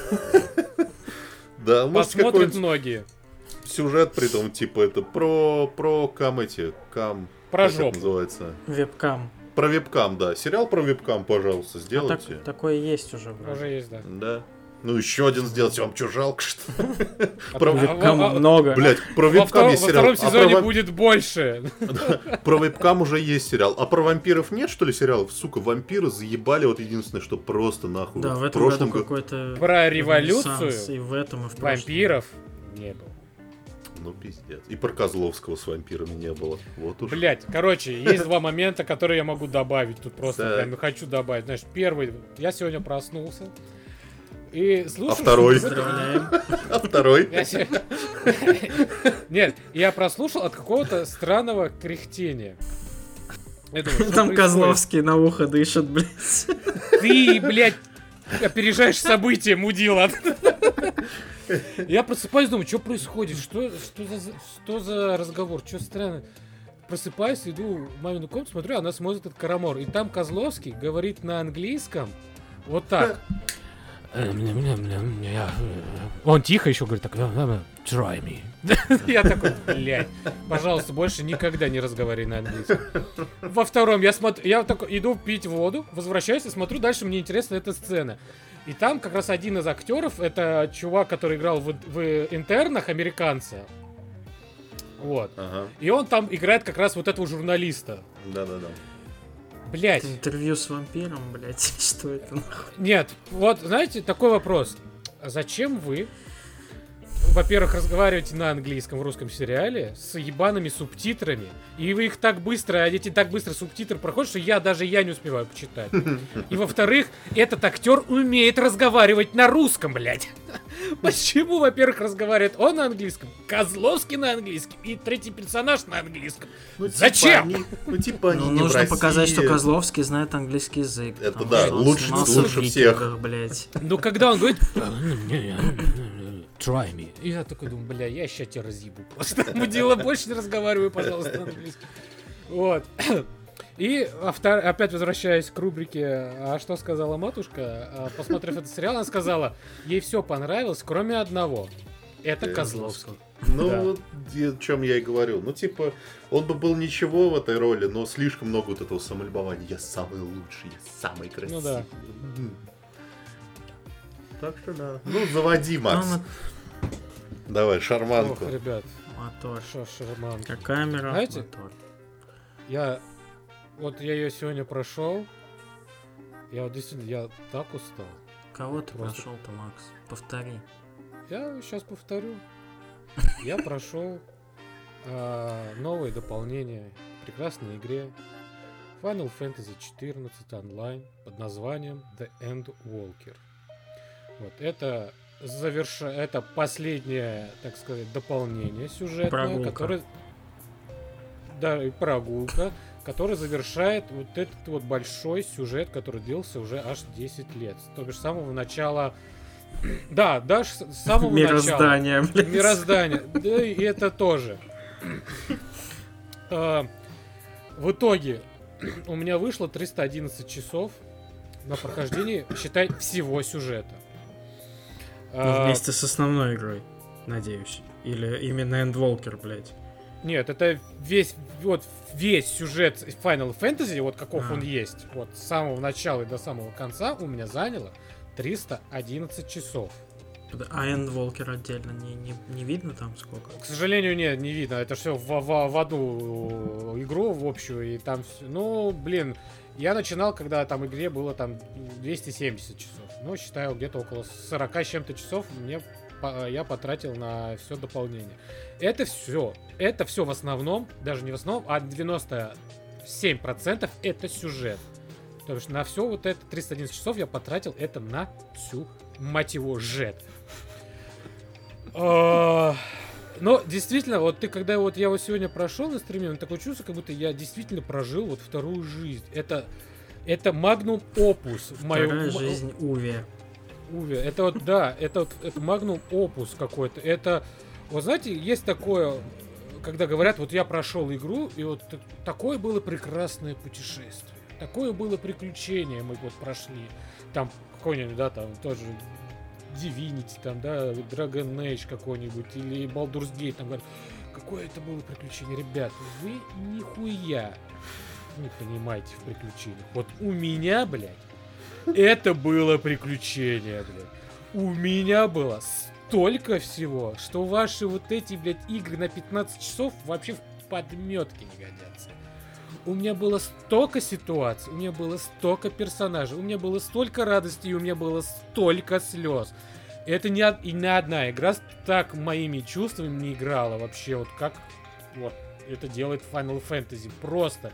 Да, может Посмотрят какой-нибудь многие. сюжет придумать, типа это про кам. Про Как это жопу. называется? Вебкам. Про вебкам, да. Сериал про вебкам, пожалуйста, А сделайте. такое есть уже. вроде. Уже есть, да. Да. Ну, еще один сделайте, вам что, жалко, что ли? А Вебкам во- много. Блять, про Во вебкам есть сериал. втором А сезоне про будет больше. Про вебкам уже есть сериал. А про вампиров нет, что ли, сериалов? Сука, вампиры заебали, вот единственное, что просто нахуй. Да, Вот в этом прошлом году году- какой-то Про ренессанс, революцию и в этом, и в прошлом. вампиров не было. Ну, пиздец. И про Козловского с вампирами не было. Вот уж. Блять, короче, есть два момента, которые я могу добавить. Тут просто Так. прям хочу добавить. Знаешь, первый, я сегодня проснулся. И слушаю... А второй? что-то- Поздравляем. А второй? Я се- Нет, я прослушал от какого-то странного кряхтения. Я думаю, что Там происходит? Козловский на ухо дышит, блядь. Ты, блядь, опережаешь события, мудила. Я просыпаюсь, думаю, что происходит? Что за разговор? Что странно? Просыпаюсь, иду в мамину комнату, смотрю, она смотрит этот Карамор. И там Козловский говорит на английском вот так. Он тихо еще говорит так, try me. Я такой, блядь, пожалуйста, больше никогда не разговаривай на английском. Во втором я такой иду пить воду, возвращаюсь и смотрю, дальше мне интересна эта сцена. И там как раз один из актеров, это чувак, который играл в интернах, американца. Вот. Ага. И он там играет как раз вот этого журналиста. Да-да-да. Блять. Интервью с вампиром, блядь. Что это нахуй? Нет, вот, знаете, такой вопрос. А зачем вы, во-первых, разговариваете на английском в русском сериале с ебаными субтитрами, и вы их так быстро, эти так быстро субтитры проходят, что даже я не успеваю почитать. И во-вторых, этот актер умеет разговаривать на русском, блядь. Почему, во-первых, разговаривает он на английском, Козловский на английском и третий персонаж на английском? Зачем? Они не нужно в России. показать, что Козловский знает английский язык. Это да, лучше всех. Блять. Ну, когда он говорит... Try me. И я такой думаю, бля, я ща тебя разъебу просто. Мудила, больше не разговаривай, пожалуйста, на английском. Вот. И опять возвращаясь к рубрике «А что сказала матушка?», посмотрев этот сериал, она сказала, ей все понравилось, кроме одного. Это Козловский. Ну, Да. вот о чем я и говорил. Ну, типа, он бы был ничего в этой роли, но слишком много вот этого самолюбования. Я самый лучший, я самый красивый. Ну да. Так что да. Ну, заводи, Макс. Давай, шарманку. Ох, ребят, Мотор. что шарманка. Камера. Знаете? Мотор. Я ее сегодня прошел. Я вот действительно, я так устал. Кого ты Просто- прошел-то, Макс? Повтори. Я сейчас повторю. Я прошел новое дополнение к прекрасной игре Final Fantasy XIV онлайн под названием The Endwalker. Вот это это последнее, так сказать, дополнение сюжетное, Прогулка. которое да, и прогулка, который завершает вот этот вот большой сюжет, который длился уже аж 10 лет. То бишь с самого начала. Да, даже с самого начала. Мироздание, блядь. Мироздание. Да, и это тоже. В итоге у меня вышло 311 часов на прохождении, считай, всего сюжета. Ну, вместе с основной игрой, надеюсь. Или именно Endwalker, блядь. Нет, это весь сюжет Final Fantasy, вот каков он есть, вот с самого начала и до самого конца у меня заняло 311 часов. А Endwalker отдельно не видно там сколько? К сожалению, нет, не видно. Это все в одну игру, в общую, и там все. Ну, блин, я начинал, когда там игре было там 270 часов. Ну, считаю, где-то около 40 с чем-то часов я потратил на все дополнение. Это все в основном, даже не в основном, а 97% это сюжет. То есть на все вот это 311 часов я потратил это на всю, мать его, жет. Но действительно, вот ты, когда вот я вот сегодня прошел на стриме, такое чувство, как будто я действительно прожил вот вторую жизнь. Это магнум опус. Вторая жизнь Уви. Это вот, да, это магнум опус какой-то. Это, вот знаете, есть такое, когда говорят, вот я прошел игру, и вот такое было прекрасное путешествие. Такое было приключение, мы вот прошли. Там какой-нибудь, да, там тоже Divinity, там, да, Dragon Age какой-нибудь, или Baldur's Gate, там говорят, какое это было приключение. Ребят, вы нихуя не понимаете в приключениях. Вот у меня, блядь, это было приключение, блядь. У меня было столько всего, что ваши вот эти, блядь, игры на 15 часов вообще в подметке не годятся. У меня было столько ситуаций, у меня было столько персонажей, у меня было столько радости, и у меня было столько слез. Это ни одна игра так моими чувствами не играла вообще, вот как вот это делает Final Fantasy. Просто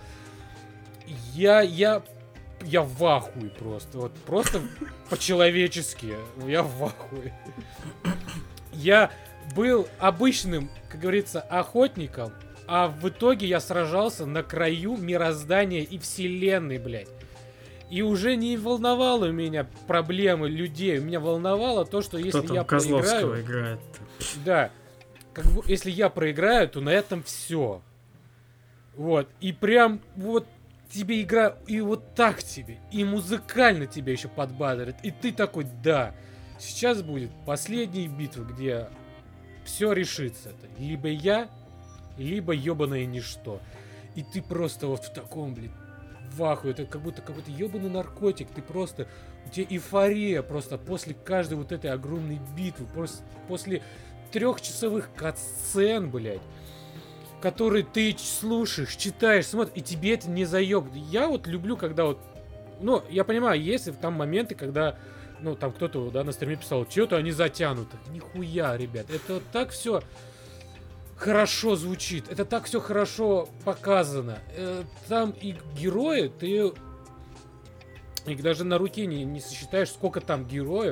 я в ахуе просто. Вот просто по-человечески. Я в ахуе. Я был обычным, как говорится, охотником, а в итоге я сражался на краю мироздания и вселенной, блядь. И уже не волновало меня проблемы людей. Меня волновало то, что если Кто я там Козловского проиграю... играет? Да. Если я проиграю, то на этом все. Вот. И прям вот тебе игра, и вот так тебе, и музыкально тебя еще подбадривает. И ты такой, да, сейчас будет последняя битва, где все решится. Либо я, либо ебаное ничто. И ты просто вот в таком, блин, в ахуе. Это как будто какой-то ебаный наркотик. Ты просто, у тебя эйфория просто после каждой вот этой огромной битвы. Просто после 3-часовых катсцен, блядь, которые ты слушаешь, читаешь, смотришь, и тебе это не заеб. Я вот люблю, когда вот... Ну, я понимаю, есть там моменты, когда... Ну, там кто-то, да, на стриме писал, что-то они затянуты. Нихуя, ребят. Это вот так все хорошо звучит. Это так все хорошо показано. Там и герои, ты их даже на руке не сосчитаешь, сколько там героев.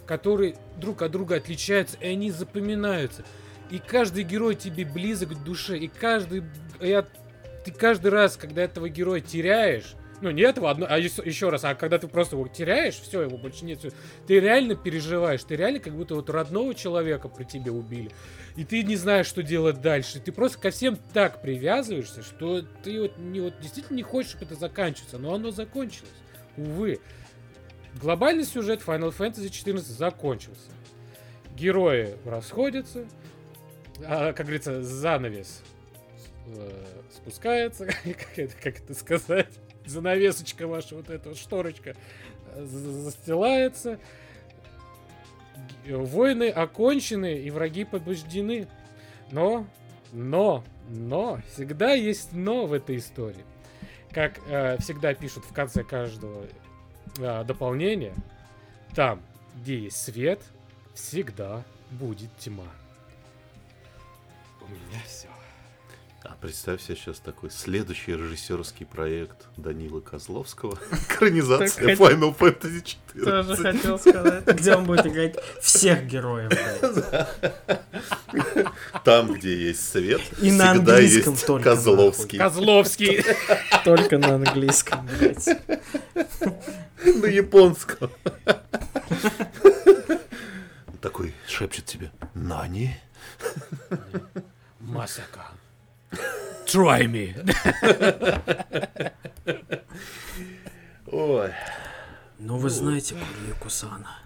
которые друг от друга отличаются, и они запоминаются. И каждый герой тебе близок к душе, и ты каждый раз, когда этого героя теряешь, ну не этого, еще раз, а когда ты просто его теряешь, все, его больше нет, всё, ты реально переживаешь, ты реально как будто вот родного человека про тебя убили, и ты не знаешь, что делать дальше, ты просто ко всем так привязываешься, что ты действительно не хочешь, чтобы это заканчивалось, но оно закончилось, увы. Глобальный сюжет Final Fantasy XIV закончился. Герои расходятся, как говорится, занавес спускается, как это сказать, занавесочка ваша, вот эта вот шторочка застилается, войны окончены и враги побеждены. Но, всегда есть но в этой истории. Как всегда пишут в конце каждого дополнения, там, где есть свет, всегда будет тьма. У меня все. А представь себе сейчас такой следующий режиссерский проект Данилы Козловского. Экранизация Final Fantasy XIV. Тоже хотел сказать. Где он будет играть всех героев. Там, где есть свет, и на всегда английском есть только. Козловский. Козловский. Только на английском, блядь. На японском. Такой шепчет тебе: Нани? Масака. Try me. Ой. Ну вы знаете Курию Кусана.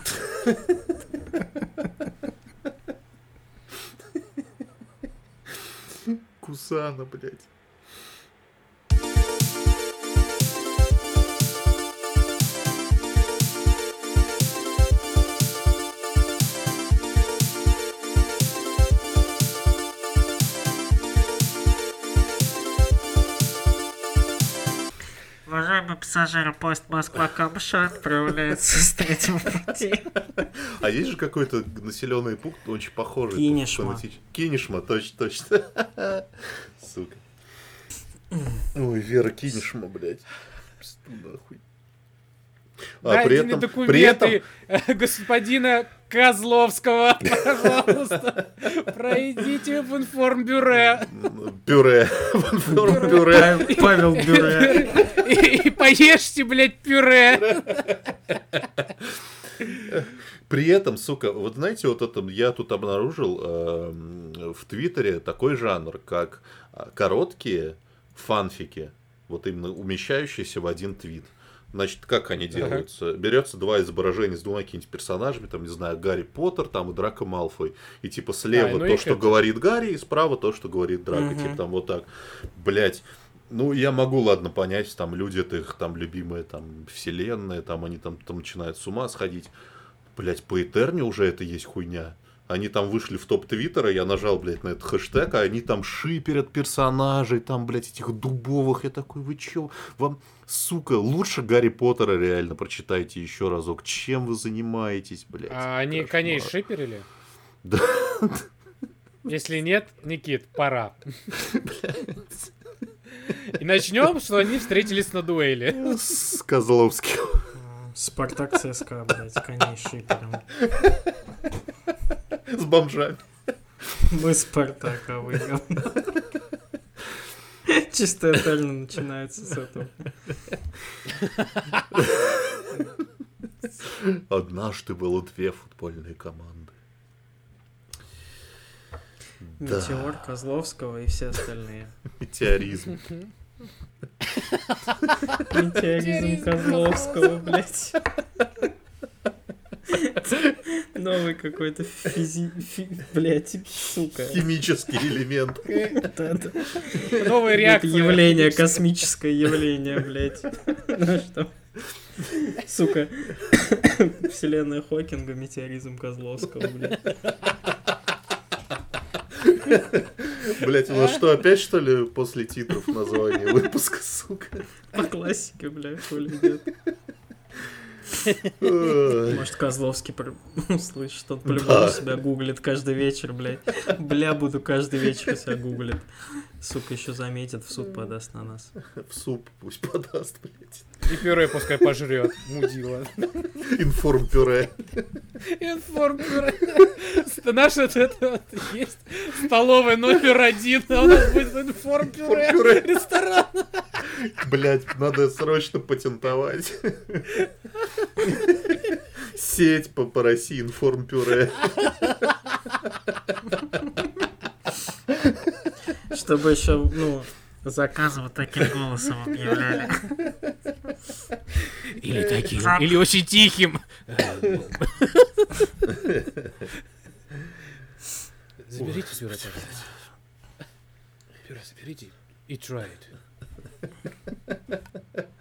Кусана, блядь. Уважаемые пассажиры, поезд Москва-Камыша отправляется с третьего пути. А есть же какой-то населенный пункт, очень похожий. Кинешма. Кинешма, точно. Сука. Ой, Вера Кинешма, блядь. Нахуй. Дайте документы господина Козловского, пожалуйста. Пройдите в информбюро. Бюре. В информбюре. Павел Бюре. И поешьте, блядь, пюре. При этом, сука, вот знаете, вот это я тут обнаружил в Твиттере такой жанр, как короткие фанфики, вот именно умещающиеся в один твит. Значит, как они делаются? Берется два изображения с двумя какими-нибудь персонажами, там, не знаю, Гарри Поттер, там, и Драко Малфой. И, типа, слева то, что говорит Гарри, и справа то, что говорит Драко. Типа, там, вот так. Блять. Ну, я могу, ладно, понять, там, люди, это их, там, любимая, там, вселенная, там, они там начинают с ума сходить. Блять, по Этерне уже это есть хуйня. Они там вышли в топ Твиттера, я нажал, блядь, на этот хэштег, а они там шиперят персонажей, там, блядь, этих дубовых. Я такой, вы чё? Вам, сука, лучше Гарри Поттера реально прочитайте еще разок. Чем вы занимаетесь, блядь? А они коней шиперили? Да. Если нет, Никит, пора. И начнем, что они встретились на дуэли. С Козловским. Спартак ЦСКА, блядь, коней шипером. С бомжами. Мы Спартака выиграем. Чисто Этельно начинается с этого. Однажды было две футбольные команды. Метеор Козловского и все остальные. Метеоризм. Метеоризм Козловского, блядь. Новый какой-то блядь, сука. Химический элемент. Новая реакция. Явление, космическое явление, блядь. Ну что? Сука. Вселенная Хокинга, метеоризм Козловского, блядь. Блять, у нас что, опять что ли после титров название выпуска, сука? По классике, блядь, хули нет. Может, Козловский услышит, он по-любому себя гуглит каждый вечер, блядь. Бля, буду каждый вечер себя гуглит. Сука, еще заметит, в суд подаст на нас. В суп пусть подаст, блядь. И пюре пускай пожрет, мудила. Информ-пюре. Информ-пюре. Наш это есть столовая номер 1, а у нас будет информ-пюре. Ресторан. Блядь, надо срочно патентовать. Сеть по России информ-пюре. Чтобы еще, заказы вот таким голосом объявляли. Или таким, или очень тихим. Заберите пюре, пожалуйста. Пюре заберите и try it.